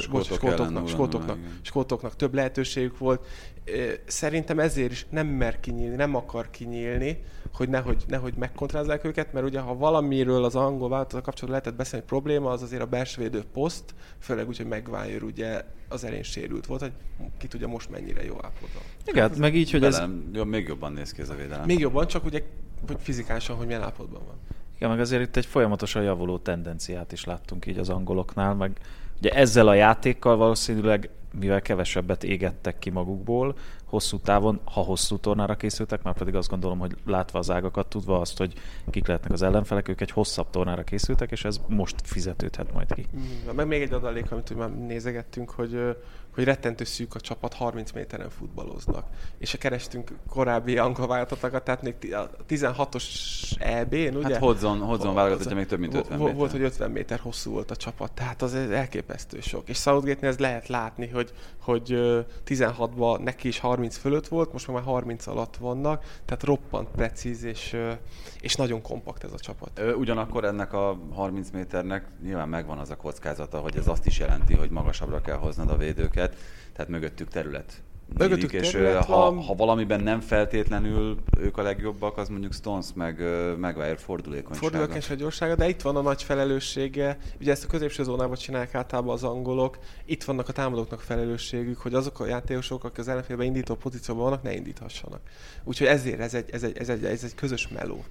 skótoknak több lehetőségük volt. Szerintem ezért is nem mer kinyílni, nem akar kinyílni, hogy nehogy megkontrázzák őket, mert ugye ha valamiről az angol válogatottal kapcsolatban lehetett beszélni, hogy probléma, az azért a belsővédő poszt, főleg úgy, hogy Maguire ugye az elején sérült volt, hogy ki tudja most mennyire jó állapotban. Igen, meg így, hogy ez... Még jobban néz ki ez a védelem. Még jobban, csak ugye hogy fizikálisan, hogy milyen állapotban van. Igen, meg azért itt egy folyamatosan javuló tendenciát is láttunk így az angoloknál, meg ugye ezzel a játékkal valószínűleg, mivel kevesebbet égettek ki magukból, hosszú távon, ha hosszú tornára készültek, már pedig azt gondolom, hogy látva az ágakat, tudva azt, hogy kik lehetnek az ellenfelek, ők egy hosszabb tornára készültek, és ez most fizetődhet majd ki. Meg még egy adalék, amit már nézegettünk, hogy rettentő szűk a csapat, 30 méteren futballoznak. És kerestünk korábbi angol váltatokat, tehát még a 16-os EB-n, ugye? Hát Hodgson válogatottja még több mint 50 méter. Volt, hogy 50 méter hosszú volt a csapat, tehát az elképesztő sok. És Southgate-nél ez lehet látni, hogy 16-ban neki is 30 fölött volt, most már 30 alatt vannak, tehát roppant precíz és nagyon kompakt ez a csapat. Ugyanakkor ennek a 30 méternek nyilván megvan az a kockázata, hogy ez azt is jelenti, hogy magasabbra kell hoznod a védőket, tehát mögöttük terület. És ha valamiben nem feltétlenül ők a legjobbak, az mondjuk Stones meg Maguire fordulékonysága. Gyorsága, de itt van a nagy felelőssége. Ugye ezt a középső zónában csinálják általában az angolok. Itt vannak a támadóknak felelősségük, hogy azok a játékosok, akik az ellenfélben indító pozícióban vannak, ne indíthassanak. Úgyhogy ezért ez egy közös meló.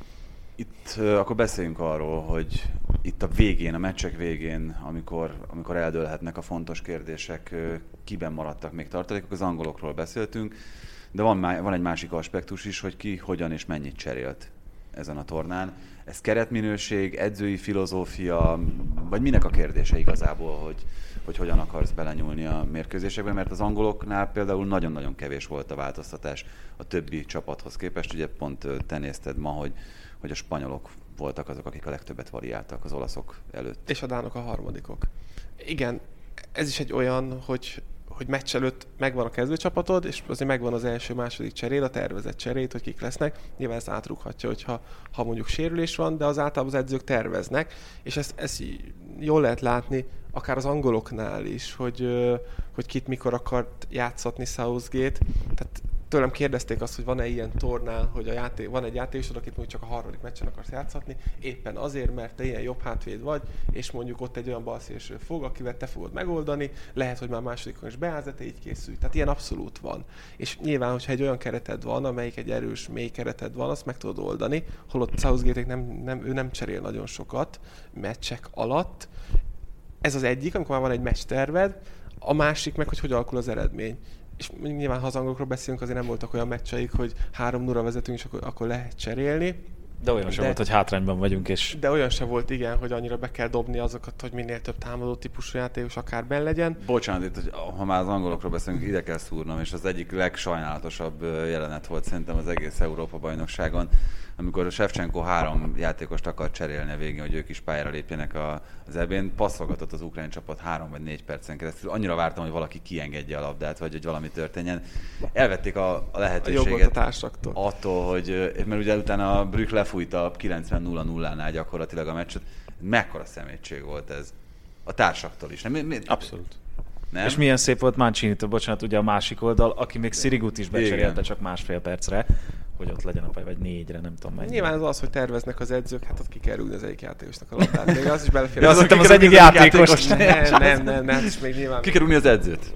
Itt akkor beszéljünk arról, hogy itt a végén, a meccsek végén, amikor eldőlhetnek a fontos kérdések, kiben maradtak még tartalékok, az angolokról beszéltünk, de van egy másik aspektus is, hogy ki, hogyan és mennyit cserélt ezen a tornán. Ez keretminőség, edzői filozófia, vagy minek a kérdése igazából, hogy hogyan akarsz belenyúlni a mérkőzésekbe, mert az angoloknál például nagyon-nagyon kevés volt a változtatás a többi csapathoz képest. Ugye pont te nézted ma, hogy a spanyolok voltak azok, akik a legtöbbet variáltak az olaszok előtt. És a dánok a harmadikok. Igen, ez is egy olyan, hogy meccs előtt megvan a kezdőcsapatod, és azért megvan az első-második cseréd, a tervezett cserét, hogy kik lesznek. Nyilván ezt átrúghatja, hogyha mondjuk sérülés van, de az általában az edzők terveznek, és ezt jól lehet látni, akár az angoloknál is, hogy kit mikor akart játszatni Southgate. Tehát tőlem kérdezték azt, hogy van-e ilyen tornán, hogy van egy játékosod, akit mondjuk csak a harmadik meccsen akarsz játszatni, éppen azért, mert te ilyen jobb hátvéd vagy, és mondjuk ott egy olyan balszélső fog, akivel te fogod megoldani, lehet, hogy már másodikon is beállsz, de te így készülj. Tehát ilyen abszolút van. És nyilván, hogyha egy olyan kereted van, amelyik egy erős, mély kereted van, azt meg tudod oldani, holott Southgate ő nem cserél nagyon sokat meccsek alatt. Ez az egyik, amikor már van egy meccsterved, a másik meg, hogy alakul az eredmény. És nyilván, ha az angolokról beszélünk, azért nem voltak olyan meccseik, hogy 3-0-ra vezetünk, és akkor lehet cserélni. De olyan sem volt, hogy hátrányban vagyunk. De olyan sem volt, igen, hogy annyira be kell dobni azokat, hogy minél több támadó típusú játékos akár benn legyen. Bocsánat, itt, hogy ha már az angolokról beszélünk, ide kell szúrnom, és az egyik legsajnálatosabb jelenet volt szerintem az egész Európa-bajnokságon, amikor Shevchenko 3 játékost akart cserélni a végén, hogy ők is pályára lépjenek az EB-n, passzolgatott az ukrán csapat 3 vagy 4 percen keresztül. Annyira vártam, hogy valaki kiengedje a labdát, vagy hogy valami történjen. Elvették a lehetőséget attól, hogy, mert ugye utána a Brügge lefújta 90-0-0-nál gyakorlatilag a meccset. Mekkora szemétség volt ez a társaktól is. Abszolút. Nem? És milyen szép volt Mancini-től, bocsánat, ugye a másik oldal, aki még Sirigut is becserélte csak másfél percre, hogy ott legyen a pálya, vagy 4-re, nem tudom mennyi. Nyilván az, hogy terveznek az edzők, hát ott ki kell rúgni az egyik játékosnak a labdát. Még az is belefér. De az egyik játékos. Nem, hát is még nyilván. Ki kell rúgni az edzőt.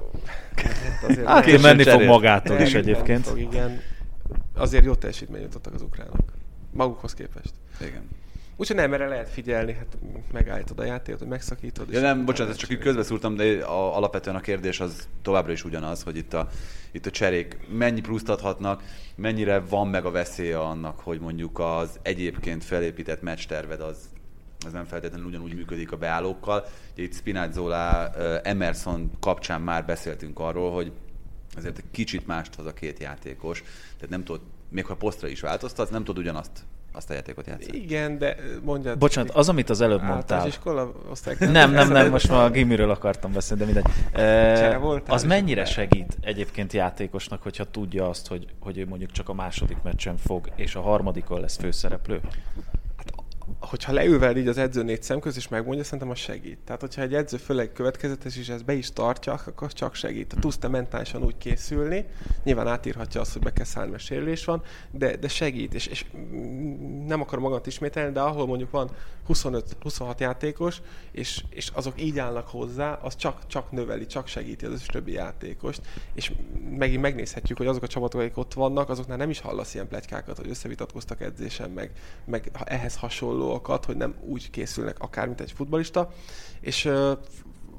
Hát menni fog magától is egyébként. Igen. Azért jó teljesítményt jutottak az ukránok. Magukhoz képest. Igen. Úgyhogy nem, erre lehet figyelni, hát megállítod a játékot, hogy megszakítod. Ja, nem, bocsánat, csak így közbeszúrtam, de alapvetően a kérdés az továbbra is ugyanaz, hogy itt a cserék mennyi pluszt adhatnak, mennyire van meg a veszélye annak, hogy mondjuk az egyébként felépített meccsterved az nem feltétlenül ugyanúgy működik a beállókkal. Itt Spinazzola, Emerson kapcsán már beszéltünk arról, hogy azért egy kicsit mást hoz a két játékos, tehát nem tudod, még ha posztra is változtatsz, nem tudod ugyanazt a játékot játszani. Igen, de mondjad. Bocsánat, az, amit az előbb mondtál. Nem, most már a gimiről akartam beszélni, de mindegy. Az mennyire segít egyébként játékosnak, hogyha tudja azt, hogy ő mondjuk csak a második meccsen fog, és a harmadikon lesz főszereplő? Hogyha leül veled így az edző 4 szem közt, és megmondja, szerintem az segít. Tehát, hogyha egy edző főleg következetes, és ezt be is tartja, akkor csak segít. Tudsz te mentálisan úgy készülni, nyilván átírhatja azt, hogy be kell szállni, mert sérülés van, de segít. És nem akarom magamat ismételni, de ahol mondjuk van 25-26 játékos, és azok így állnak hozzá, az csak növeli, csak segíti az összes többi játékost. És megint megnézhetjük, hogy azok a csapatok, akik ott vannak, azoknál nem is hallasz ilyen pletykákat, hogy összevitatkoztak edzésen, meg ehhez hasonlóakat, hogy nem úgy készülnek akár, mint egy futballista. És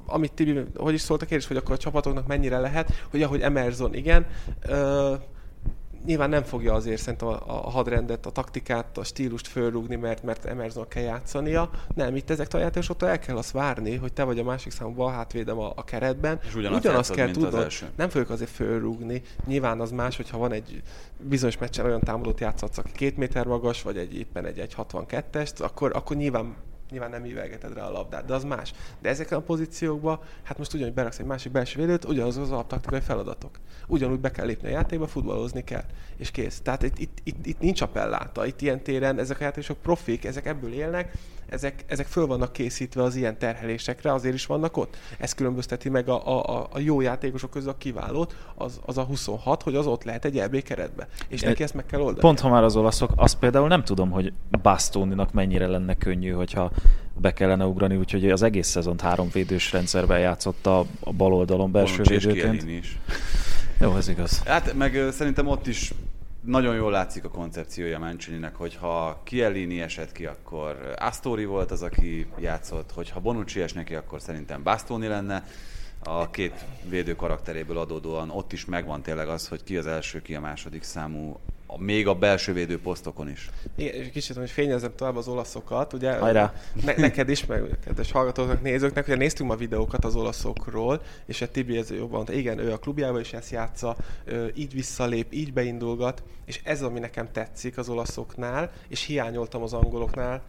amit Tibi, hogy is szólt a kérdés, hogy akkor a csapatoknak mennyire lehet, hogy ahogy Emerson, igen, nyilván nem fogja azért szerintem a hadrendet, a taktikát, a stílust fölrúgni, mert Emerson kell játszania. Nem, itt ezektől a játékosoktól el kell azt várni, hogy te vagy a másik számú bal hátvédem a keretben. És ugyanazt kell tudnod. Nem fogjuk azért fölrúgni. Nyilván az más, hogyha van egy bizonyos meccsen olyan támadót játszhatsz, aki 2 méter magas, vagy éppen egy 1.62-est, akkor nyilván nem ívelgeted rá a labdát, de az más. De ezeken a pozíciókban, hát most ugyanúgy beraksz egy másik belső védőt, ugyanaz az alaptaktikai feladatok. Ugyanúgy be kell lépni a játékba, futballozni kell, és kész. Tehát itt nincs appelláta, itt ilyen téren ezek a játékosok profik, ezek ebből élnek, ezek föl vannak készítve az ilyen terhelésekre, azért is vannak ott. Ez különbözteti meg a jó játékosok közül a kiválót, az a 26, hogy az ott lehet egy EB keretbe. És neki ezt meg kell oldani. Pont ha már az olaszok, azt például nem tudom, hogy Bastoninak mennyire lenne könnyű, hogyha be kellene ugrani, úgyhogy az egész szezont 3 védős rendszerben játszott a bal oldalon belső védőként. Is. Jó, ez igaz. Hát meg szerintem ott is nagyon jól látszik a koncepciója Mancininek, hogyha Chiellini esett ki, akkor Astori volt az, aki játszott, hogyha Bonucci esne ki, akkor szerintem Bastoni lenne. A két védő karakteréből adódóan ott is megvan tényleg az, hogy ki az első, ki a második számú, még a belső védő posztokon is. Igen, és kicsit, hogy fényezzem tovább az olaszokat, ugye neked is, meg kedves hallgatóknak, nézőknek, ugye néztünk ma videókat az olaszokról, és a Tibi ez jobban mondta, igen, ő a klubjában is ezt játsza, így visszalép, így beindulgat, és ez ami nekem tetszik az olaszoknál, és hiányoltam az angoloknál,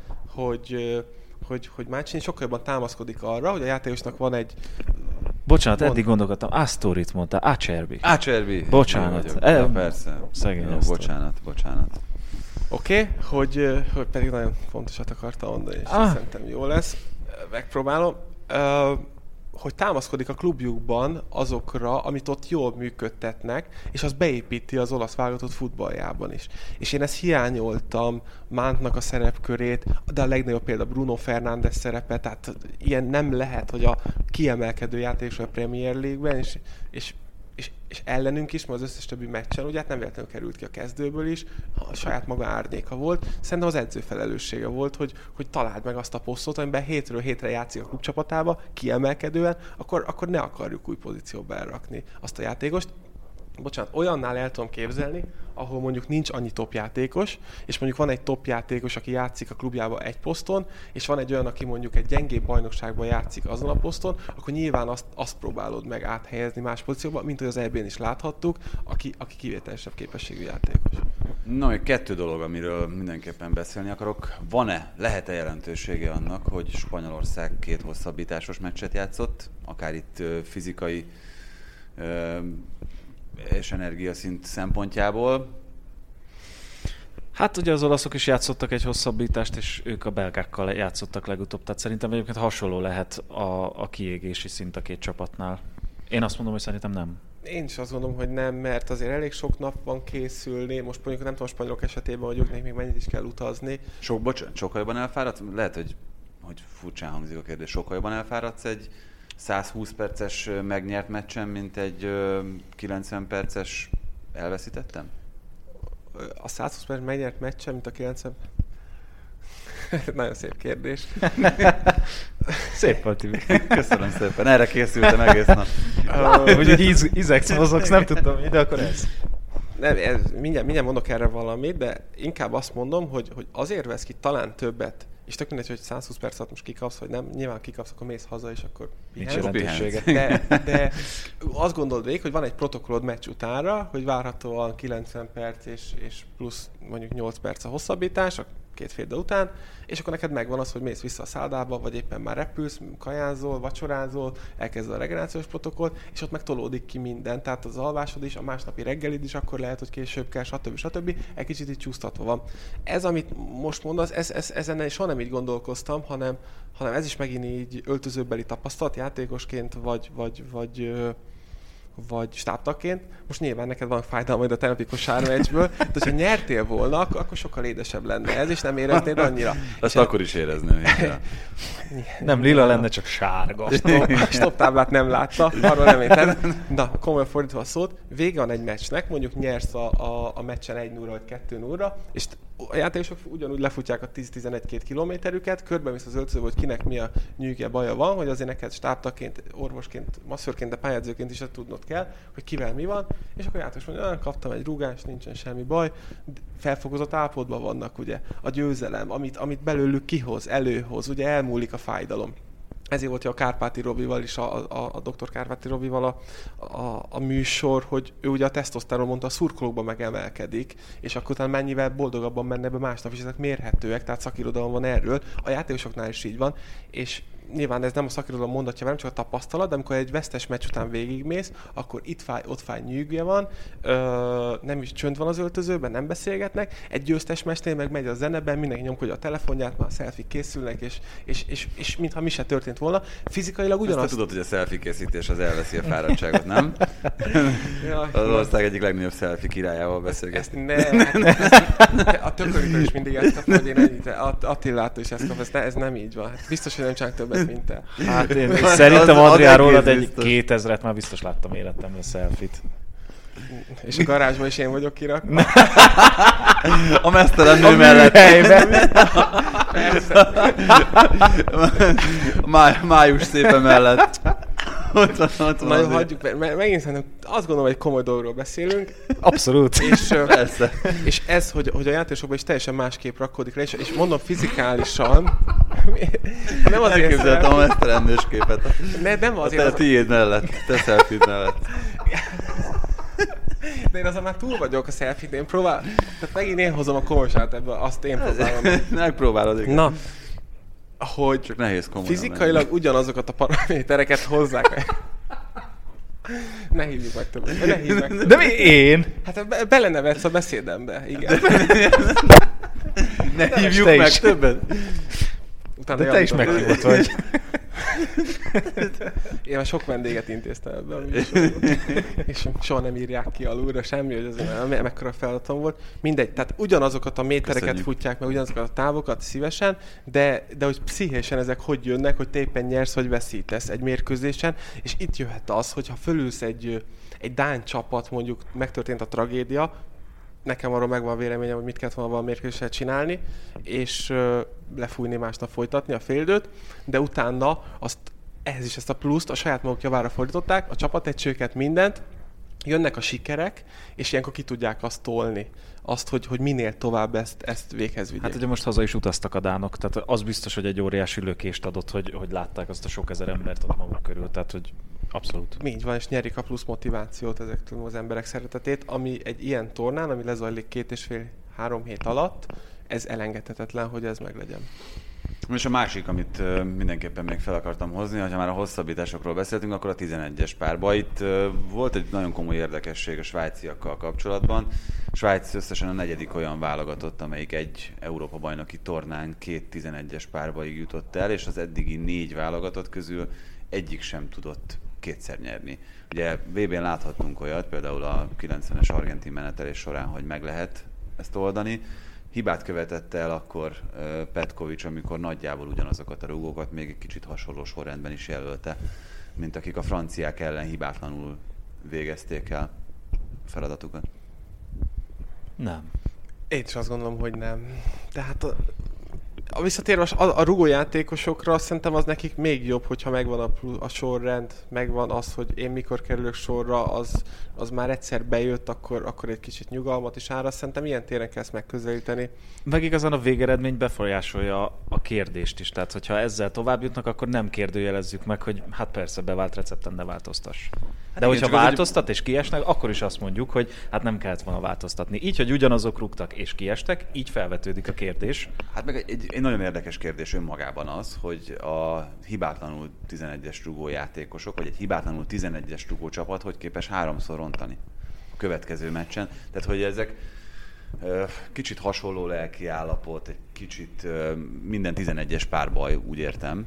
hogy Mancini sokkal jobban támaszkodik arra, hogy a játékosnak van egy... Bocsánat, eddig gondolkodtam, Astorit mondta, Acerbi. Bocsánat. Persze. Szegény Bocsánat. Oké, hogy pedig nagyon fontosat akartam mondani, és szerintem jó lesz. Megpróbálom. Hogy támaszkodik a klubjukban azokra, amit ott jól működtetnek, és az beépíti az olasz válogatott futballjában is. És én ezt hiányoltam Mountnak a szerepkörét, de a legnagyobb példa Bruno Fernandes szerepe, tehát ilyen nem lehet, hogy a kiemelkedő játékos a Premier League-ben, és ellenünk is, mert az összes többi meccsen, ugye hát nem véletlenül került ki a kezdőből is, a saját maga árnyéka volt. Szerintem az edző felelőssége volt, hogy találd meg azt a posztot, amiben hétről hétre játszik a klubcsapatába, kiemelkedően, akkor ne akarjuk új pozícióba elrakni azt a játékost. Bocsánat, olyannál el tudom képzelni, ahol mondjuk nincs annyi topjátékos, és mondjuk van egy topjátékos, aki játszik a klubjában egy poszton, és van egy olyan, aki mondjuk egy gyengébb bajnokságban játszik azon a poszton, akkor nyilván azt próbálod meg áthelyezni más pozícióba, mint hogy az EB-n is láthattuk, aki kivételesebb képességű játékos. Na, még 2 dolog, amiről mindenképpen beszélni akarok. Lehet-e jelentősége annak, hogy Spanyolország 2 hosszabbításos meccset játszott, akár itt fizikai és energiaszint szempontjából? Hát ugye az olaszok is játszottak egy hosszabbítást, és ők a belgákkal játszottak legutóbb, tehát szerintem egyébként hasonló lehet a kiégési szint a 2 csapatnál. Én azt mondom, hogy szerintem nem. Én is azt gondolom, hogy nem, mert azért elég sok nap van készülni. Most mondjuk nem tudom, a spanyolok esetében, hogy őknek még mennyit is kell utazni. Sokkal jobban elfáradt? Lehet, hogy furcsán hangzik a kérdés. Sokkal jobban elfáradsz egy 120 perces megnyert meccsen, mint egy 90 perces elveszítettem? A 120 perces megnyert meccsen, mint a 90... Nagyon szép kérdés. Szép volt, Tibi. Köszönöm szépen, erre készültem egész nap. Úgyhogy ízeksz, mozogsz, nem tudtam, de akkor ez. Nem, mindjárt mondok erre valamit, de inkább azt mondom, hogy azért vesz ki talán többet, és tök mindegy, hogy 120 perc alatt most kikapsz, vagy nem. Nyilván kikapsz, akkor mész haza, és akkor pihensz. De azt gondold végig, hogy van egy protokollod meccs utánra, hogy várhatóan 90 perc és plusz mondjuk 8 perc a hosszabbítás, 2 fél idő után, és akkor neked megvan az, hogy mész vissza a szállába, vagy éppen már repülsz, kajázol, vacsorázol, elkezded a regenerációs protokollt, és ott meg tolódik ki minden. Tehát az alvásod is, a másnapi reggelid is akkor lehet, hogy később kell, stb. Egy kicsit így csúsztatva van. Ez, amit most mondasz, ezen soha nem így gondolkoztam, hanem ez is megint így öltözőbeli tapasztalat játékosként, vagy stábtagként. Most nyilván neked van fájdalma majd a tegnapi kosármeccsből, de ha nyertél volna, akkor sokkal édesebb lenne ez, és nem éreznéd annyira. Azt akkor is érezném. Nem lila lenne, csak sárga. Stop táblát nem látta, arról nem értem. Na, komolyan fordítva a szót, vége van egy meccsnek, mondjuk nyersz a meccsen 1-0 vagy 2-0-ra, és a játékosok ugyanúgy lefutják a 10-11-2 kilométerüket, körbemész az öltözőbe, hogy kinek mi a nyűgje, baja van, hogy azért neked stábtaként, orvosként, masszörként, de pályázóként is tudnod kell, hogy kivel mi van, és akkor a játékos mondja, kaptam egy rúgást, nincsen semmi baj, felfokozott állapotban vannak, ugye, a győzelem, amit belőlük kihoz, előhoz, ugye elmúlik a fájdalom. Ezért volt a Kárpáti Robival is, a Dr. Kárpáti Robival a műsor, hogy ő ugye a tesztoszteron mondta, a szurkolókban megemelkedik, és akkor utána mennyivel boldogabban menne be másnap, és ezek mérhetőek, tehát szakirodalom van erről. A játékosoknál is így van, és nyilván ez nem a szakirodalom mondatja, nem csak a tapasztalat, de amikor egy vesztes meccs után végigmész, akkor itt fáj, ott fáj, nyűgje van, nem is csönd van az öltözőben, nem beszélgetnek, egy győztes meccsnél meg megy a zeneben, mindenki nyomkodja a telefonját, már a selfie készülnek, és mintha mi se történt volna. Fizikailag ugyanaz. Ezt te tudod, hogy a selfie készítés az elveszi a fáradtságot, nem? Az ország egyik legnagyobb selfie királyával beszélget. A tököritől is mindig ezt kapom, hogy én ennyit, Attilától is ezt kapom, ez nem így van. Biztos, hogy nem csak többet, mint te. Hát én szerintem Adrián rólad egy 2000-et már biztos láttam életemben selfie-t. És a garázsban is én vagyok kirakva. A mesztelen nő mellett. Május szépe mellett. Ott Na jó, hagyjuk, mert megint szerintem azt gondolom, hogy komoly dologról beszélünk. Abszolút. Persze. És ez, hogy a játékosokban is teljesen másképp rakódik le, és mondom fizikálisan. Nem azért elképzeltem a mesztelen nős képet. Nem azért. Te tiéd mellett, te selfie mellett. De én azon már túl vagyok a selfie-t, én próbálom. Tehát megint én hozom a komolyságot ebből, azt én próbálom. Megpróbálod. Na, hogy csak nehéz komolyan fizikailag menni. Ugyanazokat a paramétereket hozzák. Ne hívjuk meg többet. Ne hívjuk meg többet. De mi én? Hát belenevetsz a beszédembe, igen. Ne hívjuk meg többet. Utána de te is meghívott vagy. Én már sok vendéget intéztem ebben a műsorban, és soha nem írják ki alulra semmi, hogy ez mekkora feladatom volt. Mindegy, tehát ugyanazokat a métereket Köszönjük. futják meg, ugyanazokat a távokat szívesen, de hogy pszichésen ezek hogy jönnek, hogy te éppen nyersz, vagy veszítesz egy mérkőzésen, és itt jöhet az, hogyha fölülsz egy dán csapat, mondjuk megtörtént a tragédia, nekem arról megvan véleményem, hogy mit kellett volna a mérkőzéssel csinálni, és lefújni, másnap folytatni a féldőt, de utána ehhez is ezt a pluszt a saját maguk javára fordították, a csapategységeket, mindent, jönnek a sikerek, és ilyenkor ki tudják azt tolni. Azt, hogy minél tovább ezt véghez vigyék. Hát ugye most haza is utaztak a dánok, tehát az biztos, hogy egy óriási lökést adott, hogy látták azt a sok ezer embert ott maguk körül, tehát hogy abszolút. Így van, és nyerik a plusz motivációt ezektől az emberek szeretetét, ami egy ilyen tornán, ami lezajlik 2,5-3 hét alatt, ez elengedhetetlen, hogy ez meglegyen. És a másik, amit mindenképpen még fel akartam hozni, ha már a hosszabbításokról beszéltünk, akkor a 11-es párba. Itt volt egy nagyon komoly érdekesség a svájciakkal kapcsolatban. Svájc összesen a 4. olyan válogatott, amelyik egy Európa-bajnoki tornán 2 11-es párbaig jutott el, és az eddigi 4 válogatott közül egyik sem tudott kétszer nyerni. Ugye VB-n láthattunk olyat, például a 90-es argentin menetelés során, hogy meg lehet ezt oldani. Hibát követett el akkor Petkovics, amikor nagyjából ugyanazokat a rúgókat még egy kicsit hasonló sorrendben is jelölte, mint akik a franciák ellen hibátlanul végezték el feladatukat. Nem. Én is azt gondolom, hogy nem. Tehát visszatérve a rugójátékosokra, szerintem az nekik még jobb, hogyha megvan a sorrend, megvan az, hogy én mikor kerülök sorra, az már egyszer bejött, akkor egy kicsit nyugalmat is áraszt. Szerintem ilyen téren kell ezt megközelíteni. Meg igazán a végeredmény befolyásolja a kérdést is. Tehát, hogyha ezzel tovább jutnak, akkor nem kérdőjelezzük meg, hogy hát persze bevált recepten ne változtass. De igen, hogyha változtat és kiesnek, akkor is azt mondjuk, hogy hát nem kellett volna változtatni. Így, hogy ugyanazok rúgtak és kiestek, így felvetődik a kérdés. Hát meg egy nagyon érdekes kérdés önmagában az, hogy a hibátlanul 11-es rugójátékosok, vagy egy hibátlanul 11-es rugócsapat hogy képes 3-szor rontani a következő meccsen. Tehát, hogy ezek kicsit hasonló lelki állapot, egy kicsit minden 11-es párbaj, úgy értem,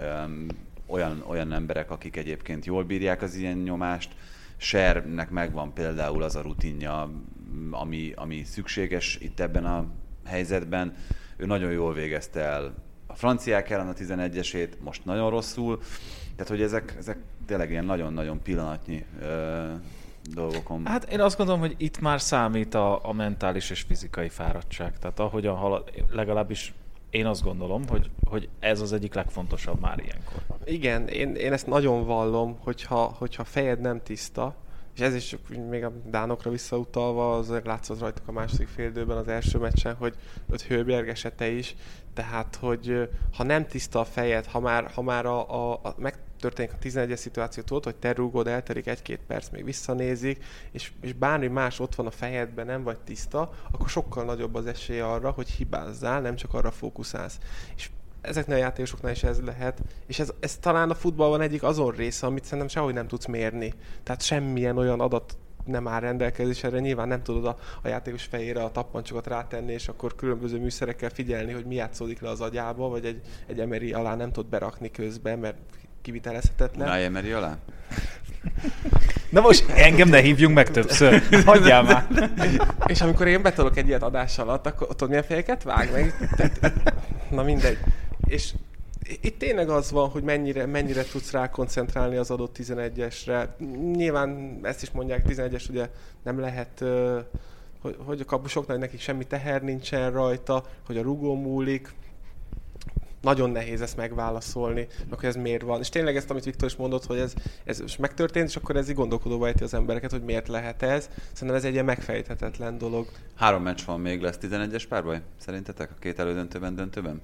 olyan emberek, akik egyébként jól bírják az ilyen nyomást. Schernek megvan például az a rutinja, ami szükséges itt ebben a helyzetben. Ő nagyon jól végezte el a franciák ellen a 11-esét, most nagyon rosszul. Tehát, hogy ezek tényleg ilyen nagyon-nagyon pillanatnyi dolgokon. Hát én azt gondolom, hogy itt már számít a mentális és fizikai fáradtság. Tehát ahogyan halad, legalábbis én azt gondolom, hogy ez az egyik legfontosabb már ilyenkor. Igen, én ezt nagyon vallom, hogyha fejed nem tiszta, és ez is még a dánokra visszautalva, azért látszott rajtuk a második félidőben az első meccsen, hogy ott Højbjerg esete is, tehát hogy ha nem tiszta a fejed, ha már megtörténik a 11-es szituáció, tudod, hogy te rúgod, elterik 1-2 perc, még visszanézik, és bármi más ott van a fejedben, nem vagy tiszta, akkor sokkal nagyobb az esély arra, hogy hibázzál, nem csak arra fókuszálsz. És ezeknél a játékosoknál is ez lehet, és ez talán a futballban egyik azon része, amit szerintem sehogy nem tudsz mérni. Tehát semmilyen olyan adat nem áll rendelkezésre, nyilván nem tudod a játékos fejére a tappancsokat rátenni, és akkor különböző műszerekkel figyelni, hogy mi játszódik le az agyába, vagy egy Emery alá nem tud berakni közben, mert kivitelezhetetlen. Unai Emery alá? Na most engem ne hívjunk meg többször. Hagyjál már. És amikor én betolok egy ilyet adás alatt, akkor tudod, milyen fejeket vág meg? Na mindegy. És itt tényleg az van, hogy mennyire tudsz rá koncentrálni az adott 11-esre. Nyilván ezt is mondják, 11-es ugye nem lehet, hogy a kapusoknak nekik semmi teher nincsen rajta, hogy a rugó múlik. Nagyon nehéz ezt megválaszolni, hogy ez miért van. És tényleg ezt, amit Viktor is mondott, hogy ez most megtörtént, és akkor ez így gondolkodóba ejti az embereket, hogy miért lehet ez. Szerintem ez egy ilyen megfejthetetlen dolog. 3 meccs van még, lesz 11-es párbaj? Szerintetek a 2 elődöntőben, döntőben?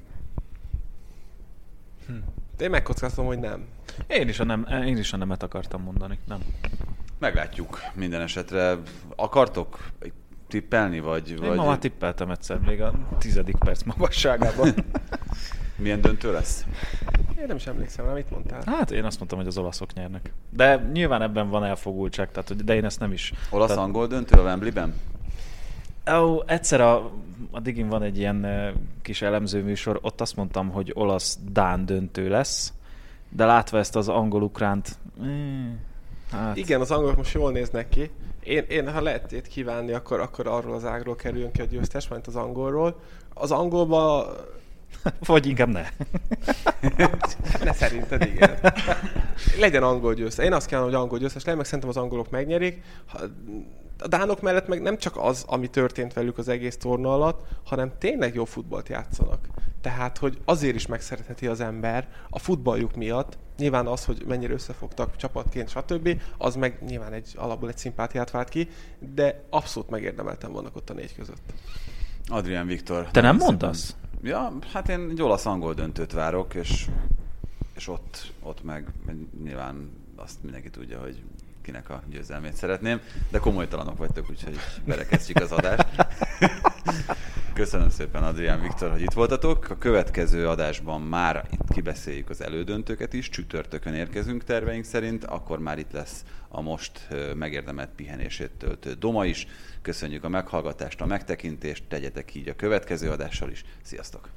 Én megkockáztam, hogy nem. Én is a nemet akartam mondani. Nem. Meglátjuk minden esetre. Akartok tippelni, vagy... Én ma már tippeltem egyszer, még a 10. perc magasságában. Milyen döntő lesz? Én nem is emlékszem rá, mit mondtál? Hát én azt mondtam, hogy az olaszok nyernek. De nyilván ebben van elfogultság, tehát, de én ezt nem is... Olasz-angol döntő a Wembleyben? Egyszer a Digin van egy ilyen kis elemző műsor, ott azt mondtam, hogy olasz-dán döntő lesz, de látva ezt az angol-ukránt... Hát... Igen, az angolok most jól néznek ki. Én ha lehet itt kívánni, akkor arról az ágról kerüljön ki a győztes, mint az angolról. Az angolban... Vagy inkább ne. Ne szerinted, igen. Legyen angol győztes. Én azt kívánom, hogy angol győztes legyen, meg szerintem az angolok megnyerik. A dánok mellett meg nem csak az, ami történt velük az egész torna alatt, hanem tényleg jó futballt játszanak. Tehát, hogy azért is megszeretheti az ember a futballjuk miatt, nyilván az, hogy mennyire összefogtak csapatként, stb., az meg nyilván alapból egy szimpátiát vált ki, de abszolút megérdemelten vannak ott a 4 között. Adrián Viktor. Te nem mondasz? Ja, hát én egy olasz-angol döntőt várok, és ott meg nyilván azt mindenki tudja, hogy kinek a győzelmét szeretném, de komolytalanok vagytok, úgyhogy berekeztjük az adást. Köszönöm szépen, Adrián Viktor, hogy itt voltatok. A következő adásban már itt kibeszéljük az elődöntőket is, csütörtökön érkezünk terveink szerint, akkor már itt lesz a most megérdemelt pihenését töltő Doma is. Köszönjük a meghallgatást, a megtekintést, tegyetek így a következő adással is. Sziasztok!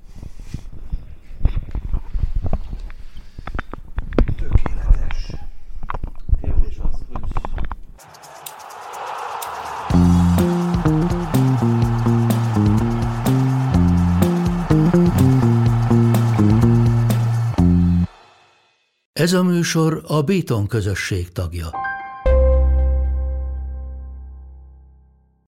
Tökéletes. Kérdés az, hogy... Ez a műsor a Béton közösség tagja.